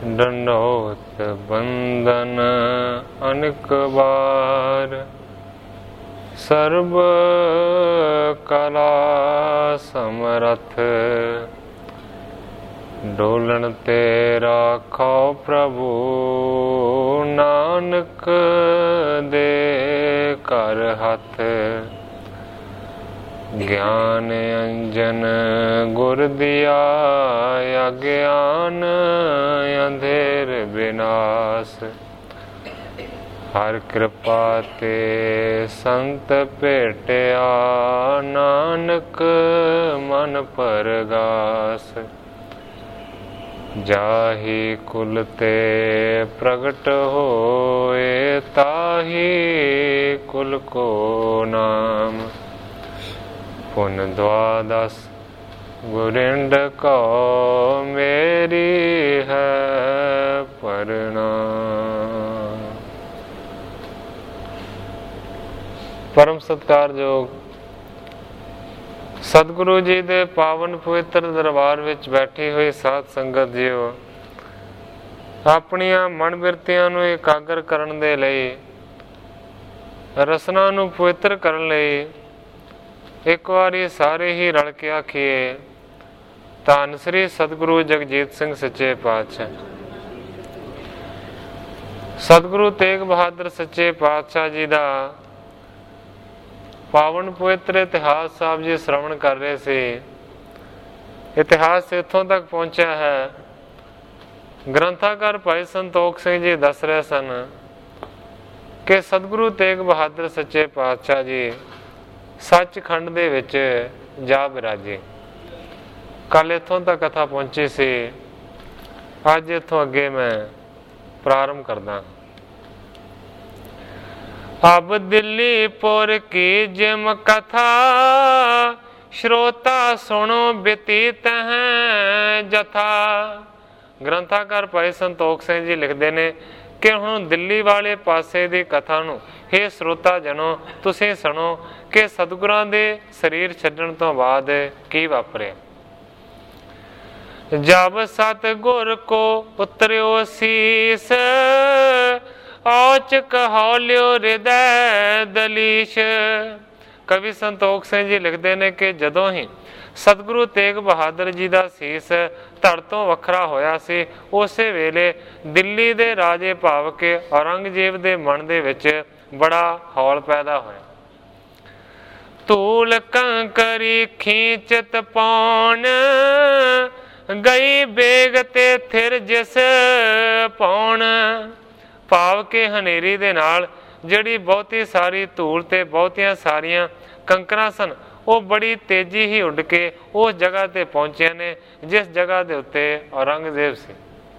दंडोत बंदन अनेक बार, सर्व कला समरथ, डोलन ते राखो प्रभु, नानक दे कर हथ। ज्ञान अंजन गुर दिया, अज्ञान अंधेर विनाश। हर कृपा ते संत भेटिया, नानक मन परगास। जाहि कुल ते प्रगट होए, ताहि कुल को नाम। पुन द्वादश गुरिंड को, मेरी है प्रणाम। परम सत्कारयोग सतगुरु जी दे पावन पवित्र दरबार विच बैठी हुई साध संगत जीओ, अपनियां मन बिरतियां नूं एकागर करन दे लई, रसना नूं पवित्र करन लई एक वारी सारे ही रल के आखिए, धन श्री सतगुरु जगजीत सिंह सच्चे पातशाह। सतगुरु तेग बहादुर सच्चे पातशाह जी का पावन पवित्र इतिहास साहब जी श्रवण कर रहे थे। इतिहास इत्थों तक पहुंचा है, ग्रंथाकार भाई संतोख सिंह जी दस रहे सन कि सतगुरु तेग बहादुर सच्चे पातशाह जी सचखंड दे विच जा बिराजे। कल इत्थों तक कथा पहुंची सी, अज इत्थों अगे मैं प्रारंभ करदा। अब दिल्लीपुर की जिम कथा, श्रोता सुनो व्यतीत हैं जथा। ग्रंथाकार भाई संतोख सिंह जी लिखते ने कि हुण दिल्ली वाले पासे दी कथा नूं हे श्रोता जनो तुसीं सुणो कि सतगुरां दे शरीर छड्डण तो बाद की वापरे। जब सतगुर को उतरियो शीस, औच कहौलियो हृदय दलीश। कवि संतोख सिंह जी लिखते हैं कि जदों ही सतगुरु तेग बहादुर जी का सीस धड़ तो वखरा होया सी, उसे वेले दिल्ली दे राजे भाव के औरंगजेब दे मन दे विच बड़ा हौल पैदा होया। धूल कंकरी खींचत पौन, गई बेग ते थिर जिस पौन। भाव के हनेरी दे नाल जिहड़ी बहुती सारी धूल ते बहुतियां सारियां कंकरां सन, वो बड़ी तेजी ही उड़ के उस जगह ते पहुंचे ने जिस जगह दे उत्ते औरंगजेब सी।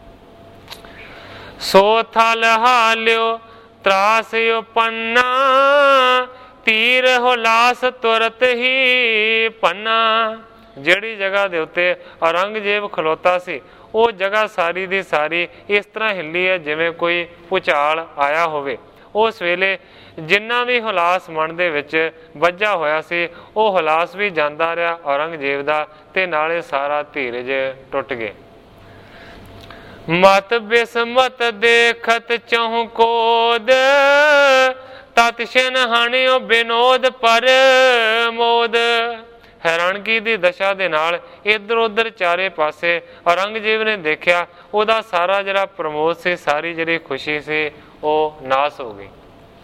सो थल हालियो त्रासियो पन्ना, तीर हो लास तुरत ही पन्ना। जिहड़ी जगह दे उत्ते औरंगजेब खलोता सी, वो जगह सारी दी सारी इस तरह हिली है जिवें कोई भूचाल आया होवे। उस वेले जिन्ना भी हुलास मन दे विच वज्जा होया सी, वो हुलास भी जांदा रहा औरंगजेब दा, ते नाले सारा धीरज टुट गए। मत बिस्मत देखत चहु कोद, तत शिन हानियो विनोद पर मोद। हैरानगी दी दशा दे नाल इधर उधर चारे पासे औरंगजेब ने देखा, उहदा सारा जिहड़ा प्रमोद से सारी जिहड़ी खुशी से वो नाश हो गई।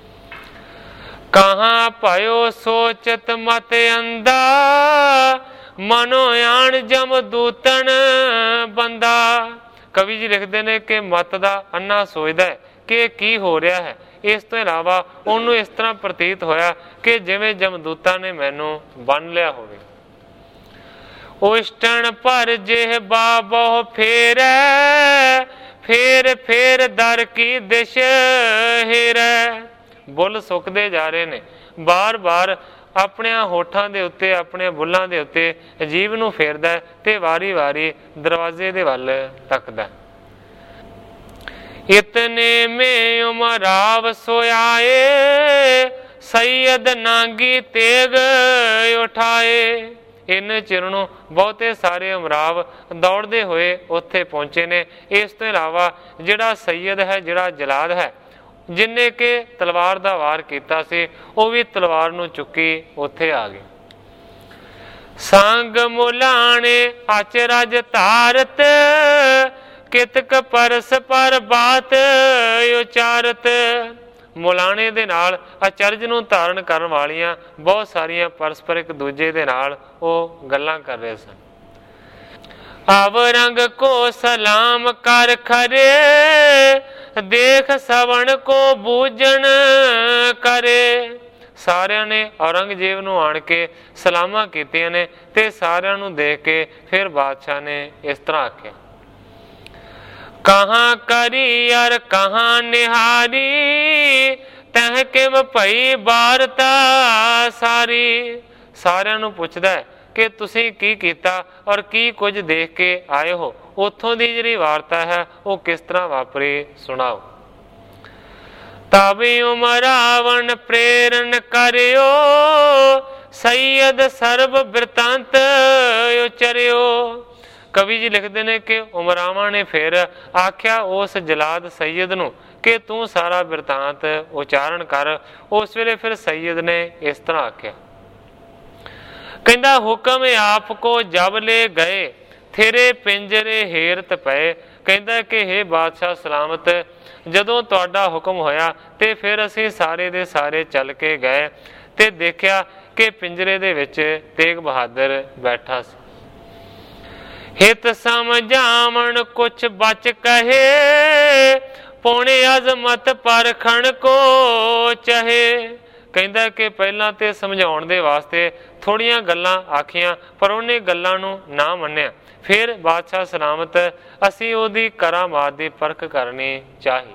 कहाँ पायो सोचत मत अंधा, मनो आण जम दूतन बंदा। कवि जी लिखते हैं कि मत दा अन्ना सोचदा है कि की हो रहा है। इस तो इलावा उन्होंने इस तरह प्रतीत होया कि जिवें जमदूता ने मैनू बन लिया होवे। उष्टन पर जेह बाबो फेर, फेर फेर दर की दिश हेरै। बुल सुकदे जा रहे ने, बार बार अपने होठां दे उत्ते अपने बुल्लां दे उत्ते अजीब नूं फेरदा ते वारी वारी दरवाजे दे वल तकदा। इतने में उमराव सोयाए, सैयद नांगी तेग उठाए। ਇੰਨੇ ਚਿਰ ਨੂੰ ਬਹੁਤੇ ਸਾਰੇ ਉਮਰਾਵ ਦੌੜਦੇ ਹੋਏ ਉੱਥੇ ਪਹੁੰਚੇ ਨੇ। ਇਸ ਤੋਂ ਇਲਾਵਾ ਜਿਹੜਾ ਸੈਯਦ ਹੈ, ਜਿਹੜਾ ਜਲਾਦ ਹੈ, ਜਿਨ੍ਹੇ ਕਿ ਤਲਵਾਰ ਦਾ ਵਾਰ ਕੀਤਾ ਸੀ, ਉਹ ਵੀ ਤਲਵਾਰ ਨੂੰ ਚੁੱਕੀ ਉੱਥੇ ਆ ਗਏ। ਸੰਗ ਮੁਲਾਣੇ ਅਚਰਜ ਧਾਰਤ, ਕਿਤਕ ਪਰਸ ਪਰ ਬਾਤ ਉਚਾਰਤ। ਮੁਲਾਣੇ ਦੇ ਨਾਲ ਅਚਰਜ ਨੂੰ ਧਾਰਨ ਕਰਨ ਵਾਲੀਆਂ ਬਹੁਤ ਸਾਰੀਆਂ ਪਰਸਪਰ ਇੱਕ ਦੂਜੇ ਦੇ ਨਾਲ ਉਹ ਗੱਲਾਂ ਕਰ ਰਹੇ ਸਨ। ਅਵਰੰਗ ਕੋ ਸਲਾਮ ਕਰ ਖਰੇ, ਦੇਖ ਸਵਣ ਕੋ ਬੂਝਣ ਕਰੇ। ਸਾਰਿਆਂ ਨੇ ਔਰੰਗਜ਼ੇਬ ਨੂੰ ਆਣ ਕੇ ਸਲਾਮਾਂ ਕੀਤੀਆਂ ਨੇ ਤੇ ਸਾਰਿਆਂ ਨੂੰ ਦੇਖ ਕੇ ਫਿਰ ਬਾਦਸ਼ਾਹ ਨੇ ਇਸ ਤਰ੍ਹਾਂ ਆਖਿਆ, ਕਹਾਂ ਕਰੀ ਅਰ ਕਹਾਂ ਨਿਹਾਰੀ, ਤਹ ਕਿਵ ਭਈ ਬਾਰਤਾ ਸਾਰੀ। ਸਾਰਿਆਂ ਨੂੰ ਪੁੱਛਦਾ ਹੈ ਕਿ ਤੁਸੀਂ ਕੀ ਕੀਤਾ ਔਰ ਕੀ ਕੁਝ ਦੇਖ ਕੇ ਆਏ ਹੋ, ਉੱਥੋਂ ਦੀ ਜਿਹੜੀ ਵਾਰਤਾ ਹੈ ਉਹ ਕਿਸ ਤਰ੍ਹਾਂ ਵਾਪਰੀ, ਸੁਣਾਓ। ਤਬ ਉਮਰਾਵਣ ਪ੍ਰੇਰਨ ਕਰਿਓ, ਸੈਯਦ ਸਰਬ ਬਿਰਤਾਂਤ ਉਚਰਿਓ। ਕਵੀ ਜੀ ਲਿਖਦੇ ਨੇ ਕਿ ਉਮਰਾਵਾਂ ਨੇ ਫਿਰ ਆਖਿਆ ਉਸ ਜਲਾਦ ਸੈਯਦ ਨੂੰ ਕਿ ਤੂੰ ਸਾਰਾ ਬਿਰਤਾਂਤ ਉਚਾਰਨ ਕਰ। ਉਸ ਵੇਲੇ ਫਿਰ ਸੈਯਦ ਨੇ ਇਸ ਤਰ੍ਹਾਂ ਆਖਿਆ, ਕਹਿੰਦਾ ਹੁਕਮ ਆਪ ਕੋ ਜਬ ਲੈ ਗਏ, ਥੇਰੇ ਪਿੰਜਰੇ ਹੇਰਤ ਪਏ। ਕਹਿੰਦਾ ਕਿ ਹੇ ਬਾਦਸ਼ਾਹ ਸਲਾਮਤ, ਜਦੋਂ ਤੁਹਾਡਾ ਹੁਕਮ ਹੋਇਆ ਤੇ ਫਿਰ ਅਸੀਂ ਸਾਰੇ ਦੇ ਸਾਰੇ ਚੱਲ ਕੇ ਗਏ ਤੇ ਦੇਖਿਆ ਕਿ ਪਿੰਜਰੇ ਦੇ ਵਿੱਚ ਤੇਗ ਬਹਾਦਰ ਬੈਠਾ ਸੀ। ਹਿਤ ਸਮਝਾਵਣ ਕੁਛ ਬਚ ਕਹੇ, ਪੌਣੇ ਅਜ਼ਮਤ ਪਰਖਣ ਕੋ ਚਹੇ। ਕਹਿੰਦਾ ਕਿ ਪਹਿਲਾਂ ਤੇ ਸਮਝਾਉਣ ਦੇ ਵਾਸਤੇ ਥੋੜੀਆਂ ਗੱਲਾਂ ਆਖੀਆਂ, ਪਰ ਉਹਨੇ ਗੱਲਾਂ ਨੂੰ ਨਾ ਮੰਨਿਆ। ਫਿਰ ਬਾਦਸ਼ਾਹ ਸਲਾਮਤ, ਅਸੀਂ ਉਹਦੀ ਕਰਾਮਾਤ ਦੀ ਪਰਖ ਕਰਨੀ ਚਾਹੀ।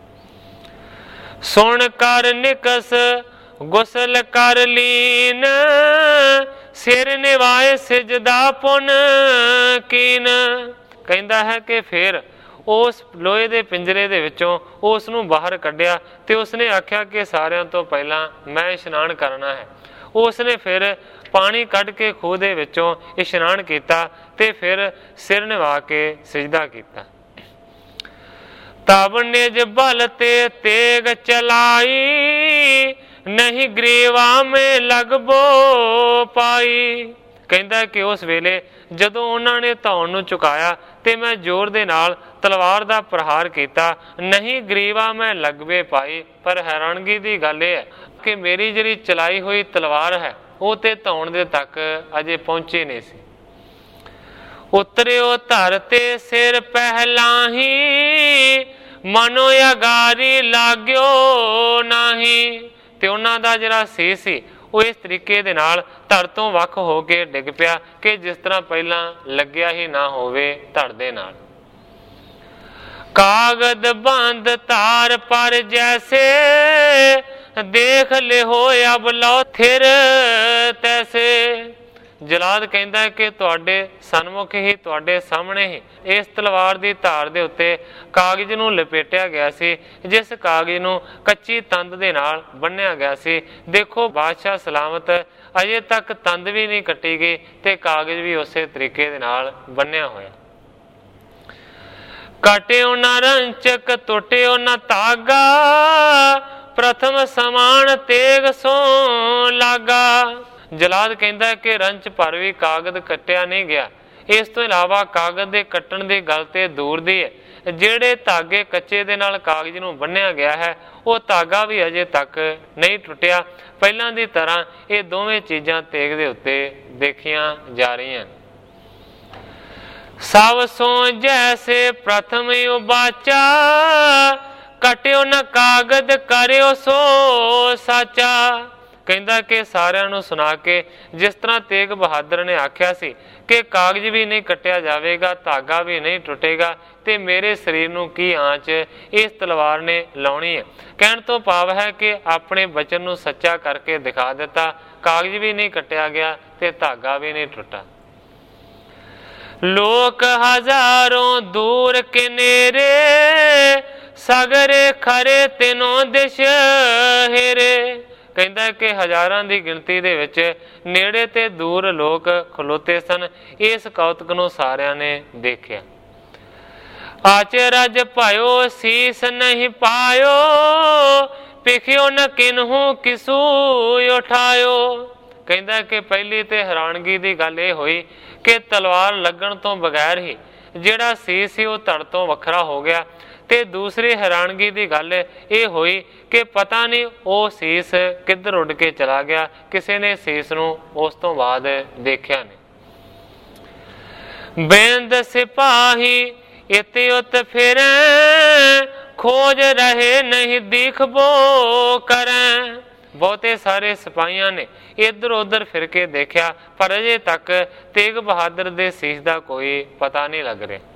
ਸੁਣ ਕਰ ਨਿਕਸ ਗੁਸਲ ਕਰ ਲੀਨ, ਸਿਰ ਨਿਵਾਏ ਸਿਜਦਾ ਪੁਨ ਕੀਨ। ਕਹਿੰਦਾ ਹੈ ਕਿ ਫਿਰ ਉਸ ਲੋਹੇ ਦੇ ਪਿੰਜਰੇ ਦੇ ਵਿੱਚੋਂ ਉਸ ਨੂੰ ਬਾਹਰ ਕੱਢਿਆ ਤੇ ਉਸਨੇ ਆਖਿਆ ਕਿ ਸਾਰਿਆਂ ਤੋਂ ਪਹਿਲਾਂ ਮੈਂ ਇਸ਼ਨਾਨ ਕਰਨਾ ਹੈ। ਉਸਨੇ ਫਿਰ ਪਾਣੀ ਕੱਢ ਕੇ ਖੂਹ ਦੇ ਵਿੱਚੋਂ ਇਸ਼ਨਾਨ ਕੀਤਾ ਤੇ ਫਿਰ ਸਿਰ ਨਿਵਾ ਕੇ ਸਿਜਦਾ ਕੀਤਾ। ਤਬ ਨਿਜ ਬਲ ਤੇ ਤੇਗ ਚਲਾਈ, ਨਹੀਂ ਗਰੀਵਾ ਮੇ ਲਗਬੋ ਪਾਈ। ਕਹਿੰਦਾ ਕਿ ਉਸ ਵੇਲੇ ਜਦੋਂ ਉਹਨਾਂ ਨੇ ਧੌਣ ਨੂੰ ਚੁਕਾਇਆ ਤੇ ਮੈਂ ਜ਼ੋਰ ਦੇ ਨਾਲ ਤਲਵਾਰ ਦਾ ਪ੍ਰਹਾਰ ਕੀਤਾ, ਨਹੀਂ ਗਰੀਵਾ ਮੈਂ ਲਗਵੇ ਪਾਈ। ਪਰ ਹੈਰਾਨਗੀ ਦੀ ਗੱਲ ਇਹ ਹੈ ਕਿ ਮੇਰੀ ਜਿਹੜੀ ਚਲਾਈ ਹੋਈ ਤਲਵਾਰ ਹੈ ਉਹ ਤੇ ਧੌਣ ਦੇ ਤੱਕ ਅਜੇ ਪਹੁੰਚੀ ਨਹੀਂ ਸੀ। ਉਤਰਿਓ ਧਰ ਤੇ ਸਿਰ ਪਹਿਲਾਂ ਹੀ, ਮਨੋ ਅਗਾਰੀ ਲਾਗਿਓ ਨਹੀਂ। ਤੇ ਉਹਨਾਂ ਦਾ ਜਿਹੜਾ ਸੀਸ ਸੀ ਉਹ ਇਸ ਤਰੀਕੇ ਦੇ ਨਾਲ ਧੜ ਤੋਂ ਵੱਖ ਹੋ ਕੇ ਡਿੱਗ ਪਿਆ ਕਿ ਜਿਸ ਤਰ੍ਹਾਂ ਪਹਿਲਾਂ ਲੱਗਿਆ ਹੀ ਨਾ ਹੋਵੇ ਧੜ ਦੇ ਨਾਲ। ਕਾਗਦ ਬੰਦ ਤਾਰ ਪਰ ਜੈਸੇ, ਦੇਖ ਲਿਓ ਅਬ ਲਓ ਥਿਰ ਤੈਸੇ। ਜਲਾਦ ਕਹਿੰਦਾ ਕਿ ਤੁਹਾਡੇ ਸਨਮੁਖ ਹੀ, ਤੁਹਾਡੇ ਸਾਹਮਣੇ ਹੀ ਇਸ ਤਲਵਾਰ ਦੀ ਧਾਰ ਦੇ ਉੱਤੇ ਕਾਗਜ਼ ਨੂੰ ਲਪੇਟਿਆ ਗਿਆ ਸੀ, ਜਿਸ ਕਾਗਜ਼ ਨੂੰ ਕੱਚੀ ਤੰਦ ਦੇ ਨਾਲ ਬੰਨਿਆ ਗਿਆ ਸੀ। ਦੇਖੋ ਬਾਦਸ਼ਾਹ ਸਲਾਮਤ, ਅਜੇ ਤੱਕ ਤੰਦ ਵੀ ਨਹੀਂ ਕੱਟੀ ਗਈ ਤੇ ਕਾਗਜ਼ ਵੀ ਉਸੇ ਤਰੀਕੇ ਦੇ ਨਾਲ ਬੰਨਿਆ ਹੋਇਆ। ਕਾਟਿਓ ਨਾ ਰੰਚਕ ਟੁੱਟਿਓ ਨਾ ਧਾਗਾ, ਪ੍ਰਥਮ ਸਮਾਨ ਤੇਗ ਸੋ ਲਾਗਾ। ਜਲਾਦ ਕਹਿੰਦਾ ਕਿ ਰੰਚ ਭਰ ਵੀ ਕਾਗਜ਼ ਕੱਟਿਆ ਨਹੀਂ ਗਿਆ। ਇਸ ਤੋਂ ਇਲਾਵਾ ਕਾਗਜ਼ ਦੇ ਕੱਟਣ ਦੀ ਗੱਲ ਤੇ ਦੂਰ ਦੀ ਹੈ, ਜਿਹੜੇ ਧਾਗੇ ਕੱਚੇ ਦੇ ਨਾਲ ਕਾਗਜ਼ ਨੂੰ ਬੰਨਿਆ ਗਿਆ ਹੈ ਉਹ ਧਾਗਾ ਵੀ ਅਜੇ ਤੱਕ ਨਹੀਂ ਟੁੱਟਿਆ। ਪਹਿਲਾਂ ਦੀ ਤਰ੍ਹਾਂ ਇਹ ਦੋਵੇਂ ਚੀਜ਼ਾਂ ਤੇਗ ਦੇ ਉੱਤੇ ਦੇਖੀਆਂ ਜਾ ਰਹੀਆਂ। ਸਭ ਸੋ ਜੈਸੇ ਪ੍ਰਥਮ ਉਬਾਚਾ, ਕਟਿਓ ਨਾ ਕਾਗਜ਼ ਕਰਿਓ ਸੋ ਸਾਚਾ। ਕਹਿੰਦਾ ਕਿ ਸਾਰਿਆਂ ਨੂੰ ਸੁਣਾ ਕੇ ਜਿਸ ਤਰ੍ਹਾਂ ਤੇਗ ਬਹਾਦਰ ਨੇ ਆਖਿਆ ਸੀ ਕਿ ਕਾਗਜ਼ ਵੀ ਨਹੀਂ ਕੱਟਿਆ ਜਾਵੇਗਾ, ਧਾਗਾ ਵੀ ਨਹੀਂ ਟੁੱਟੇਗਾ ਤੇ ਮੇਰੇ ਸਰੀਰ ਨੂੰ ਕੀ ਆਂਚ ਇਸ ਤਲਵਾਰ ਨੇ ਲਾਉਣੀ ਹੈ। ਕਹਿਣ ਤੋਂ ਭਾਵ ਹੈ ਕਿ ਆਪਣੇ ਬਚਨ ਨੂੰ ਸੱਚਾ ਕਰਕੇ ਦਿਖਾ ਦਿੱਤਾ। ਕਾਗਜ਼ ਵੀ ਨਹੀਂ ਕੱਟਿਆ ਗਿਆ ਤੇ ਧਾਗਾ ਵੀ ਨਹੀਂ ਟੁੱਟਾ। ਲੋਕ ਹਜ਼ਾरों ਦੂਰ ਕਿਨੇਰੇ, ਸਗਰੇ ਖਰੇ ਤਿਨੋਂ ਦਿਸ਼ ਹੇਰੇ। ਕਹਿੰਦਾ ਕਿ ਹਜ਼ਾਰਾਂ ਦੀ ਗਿਣਤੀ ਦੇ ਵਿੱਚ ਨੇੜੇ ਤੇ ਦੂਰ ਲੋਕ ਖਲੋਤੇ ਸਨ। ਇਸ ਕੌਤਕ ਨੂੰ ਸਾਰਿਆਂ ਨੇ ਦੇਖਿਆ। ਆਚਰਜ ਭਇਓ ਸੀਸ ਨਹੀਂ ਪਾਇਓ, ਪਿਖਿਓ ਨ ਕਿਨਹੂ ਕਿਸੂ ਉਠਾਇਓ। ਕਹਿੰਦਾ ਕਿ ਪਹਿਲੀ ਤੇ ਹੈਰਾਨਗੀ ਦੀ ਗੱਲ ਇਹ ਹੋਈ ਕਿ ਤਲਵਾਰ ਲੱਗਣ ਤੋਂ ਬਗੈਰ ਹੀ ਜਿਹੜਾ ਸੀਸ ਸੀ ਉਹ ਧੜ ਤੋਂ ਵੱਖਰਾ ਹੋ ਗਿਆ। ਤੇ ਦੂਸਰੀ ਹੈਰਾਨਗੀ ਦੀ ਗੱਲ ਇਹ ਹੋਈ ਕਿ ਪਤਾ ਨਹੀਂ ਉਹ ਸੀਸ ਕਿੱਧਰ ਉੱਡ ਕੇ ਚਲਾ ਗਿਆ, ਕਿਸੇ ਨੇ ਸੀਸ ਨੂੰ ਉਸ ਤੋਂ ਬਾਅਦ ਦੇਖਿਆ ਨਹੀਂ। ਬੇਂਦ ਸਿਪਾਹੀ ਇਤ ਉਤ ਫਿਰੈ, ਖੋਜ ਰਹੇ ਨਹੀਂ ਦਿਖਬੋ ਕਰੈ। ਬਹੁਤੇ ਸਾਰੇ ਸਿਪਾਹੀਆਂ ਨੇ ਇੱਧਰ ਉੱਧਰ ਫਿਰ ਕੇ ਦੇਖਿਆ, ਪਰ ਅਜੇ ਤੱਕ ਤੇਗ ਬਹਾਦਰ ਦੇ ਸੀਸ ਦਾ ਕੋਈ ਪਤਾ ਨਹੀਂ ਲੱਗ ਰਿਹਾ।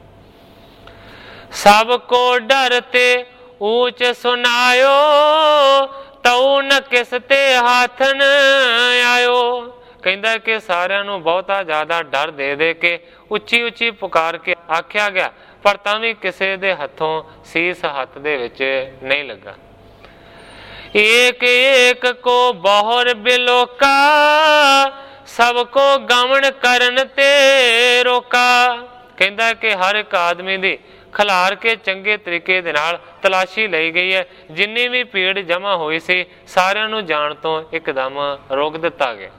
ਸਭ ਕੋ ਡਰ ਤੇ ਊਚ ਸੁਨਾਇਓ, ਤਉ ਨ ਕਿਸ ਤੇ ਹੱਥ ਨ ਆਇਓ। ਕਹਿੰਦਾ ਕਿ ਸਾਰਿਆਂ ਨੂੰ ਬਹੁਤਾ ਜ਼ਿਆਦਾ ਡਰ ਦੇ ਦੇ ਕੇ ਉੱਚੀ ਉੱਚੀ ਪੁਕਾਰ ਕੇ ਆਖਿਆ ਗਿਆ, ਪਰ ਤਾਂ ਵੀ ਕਿਸੇ ਦੇ ਹੱਥੋਂ ਸੀਸ ਹੱਥ ਦੇ ਵਿੱਚ ਨਹੀਂ ਲੱਗਾ। ਏਕ ਏਕ ਕੋ ਬਹੁਰ ਬਿਲੋਕਾ, ਸਭ ਕੋ ਗਮਨ ਕਰਨ ਤੇ ਰੋਕਾ। ਕਹਿੰਦਾ ਕਿ ਹਰ ਇੱਕ ਆਦਮੀ ਦੀ ਖਿਲਾਰ ਕੇ ਚੰਗੇ ਤਰੀਕੇ ਦੇ ਨਾਲ ਤਲਾਸ਼ੀ ਲਈ ਗਈ ਹੈ। ਜਿੰਨੀ ਵੀ ਭੀੜ ਜਮ੍ਹਾਂ ਹੋਈ ਸੀ ਸਾਰਿਆਂ ਨੂੰ ਜਾਣ ਤੋਂ ਇੱਕਦਮ ਰੋਕ ਦਿੱਤਾ ਗਿਆ।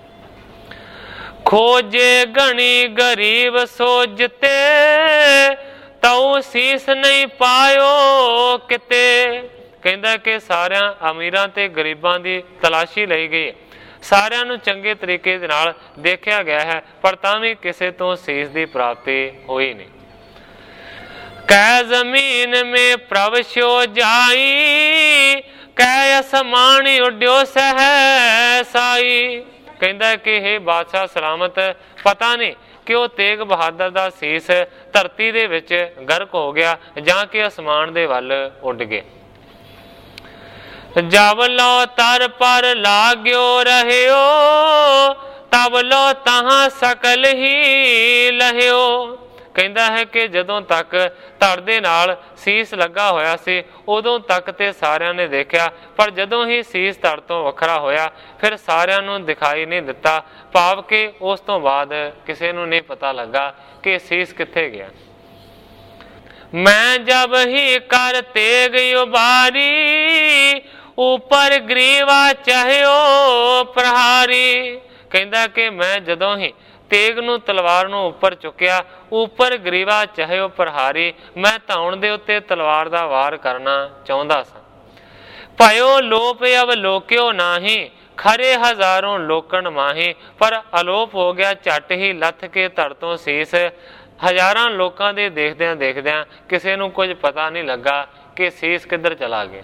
ਖੋਜੇ ਗਣੀ ਗਰੀਬ ਸੋਜਤੇ, ਤਉ ਸੀਸ ਨਹੀਂ ਪਾਇਓ ਕਿਤੇ। ਕਹਿੰਦਾ ਕਿ ਸਾਰਿਆਂ ਅਮੀਰਾਂ ਤੇ ਗਰੀਬਾਂ ਦੀ ਤਲਾਸ਼ੀ ਲਈ ਗਈ, ਸਾਰਿਆਂ ਨੂੰ ਚੰਗੇ ਤਰੀਕੇ ਦੇ ਨਾਲ ਦੇਖਿਆ ਗਿਆ ਹੈ, ਪਰ ਤਾਂ ਵੀ ਕਿਸੇ ਤੋਂ ਸੀਸ ਦੀ ਪ੍ਰਾਪਤੀ ਹੋਈ ਨਹੀਂ। ਕੈ ਜ਼ਮੀਨ ਮੇ ਪ੍ਰਭ ਸਿਓ ਜਾਈ, ਕੈ ਅਸਮਾਨ ਉੱਡਿਓ ਸਹਿ ਸਾਈ। ਕਹਿੰਦਾ ਕਿ ਇਹ ਬਾਦਸ਼ਾਹ ਸਲਾਮਤ, ਪਤਾ ਨਹੀਂ ਕਿ ਉਹ ਤੇਗ ਬਹਾਦਰ ਦਾ ਸੀਸ ਧਰਤੀ ਦੇ ਵਿੱਚ ਗਰਕ ਹੋ ਗਿਆ ਜਾਂ ਕਿ ਅਸਮਾਨ ਦੇ ਵੱਲ ਉੱਡ ਗਏ। ਜਬ ਲੋ ਤਰ ਪਰ ਲਾਗਿਓ ਰਹਿਓ, ਤਬ ਲੋ ਤਹਾਂ ਸਕਲ ਹੀ ਲਹਿਓ। ਕਹਿੰਦਾ ਹੈ ਕਿ ਜਦੋਂ ਤੱਕ ਧੜ ਦੇ ਨਾਲ ਸੀਸ ਲੱਗਾ ਹੋਇਆ ਸੀ ਉਦੋਂ ਤੱਕ ਤੇ ਸਾਰਿਆਂ ਨੇ ਦੇਖਿਆ, ਪਰ ਜਦੋਂ ਹੀ ਸੀਸ ਧੜ ਤੋਂ ਵੱਖਰਾ ਹੋਇਆ ਫਿਰ ਸਾਰਿਆਂ ਨੂੰ ਦਿਖਾਈ ਨਹੀਂ ਦਿੱਤਾ। ਭਾਵ ਕਿ ਉਸ ਤੋਂ ਬਾਅਦ ਕਿਸੇ ਨੂੰ ਨਹੀਂ ਪਤਾ ਲੱਗਾ ਕਿ ਸੀਸ ਕਿੱਥੇ ਗਿਆ। ਮੈਂ ਜਬ ਹੀ ਕਰ ਤੇਗ ਉਬਾਰੀ, ਉਪਰ ਗਰੀਵਾ ਚਾਹਿਓ ਪ੍ਰਹਾਰੀ। ਕਹਿੰਦਾ ਕਿ ਮੈਂ ਜਦੋਂ ਹੀ ਤੇਗ ਨੂੰ ਤਲਵਾਰ ਨੂੰ ਉੱਪਰ ਚੁੱਕਿਆ, ਉੱਪਰ ਗਰੀਵਾ ਚਾਹਿਓ ਪ੍ਰਹਾਰੀ, ਮੈਂ ਧੌਣ ਦੇ ਉੱਤੇ ਤਲਵਾਰ ਦਾ ਵਾਰ ਕਰਨਾ ਚਾਹੁੰਦਾ ਸਾਂ। ਭਇਓ ਲੋਪ ਅਵ ਲੋਕਿਓ ਨਾਹੀ, ਖਰੇ ਹਜ਼ਾਰੋਂ ਲੋਕਣ ਮਾਹੀ। ਪਰ ਅਲੋਪ ਹੋ ਗਿਆ, ਝੱਟ ਹੀ ਲੱਥ ਕੇ ਧੜ ਤੋਂ ਸੀਸ ਹਜ਼ਾਰਾਂ ਲੋਕਾਂ ਦੇ ਦੇਖਦਿਆਂ ਦੇਖਦਿਆਂ ਕਿਸੇ ਨੂੰ ਕੁਝ ਪਤਾ ਨਹੀਂ ਲੱਗਾ ਕਿ ਸੀਸ ਕਿੱਧਰ ਚਲਾ ਗਿਆ।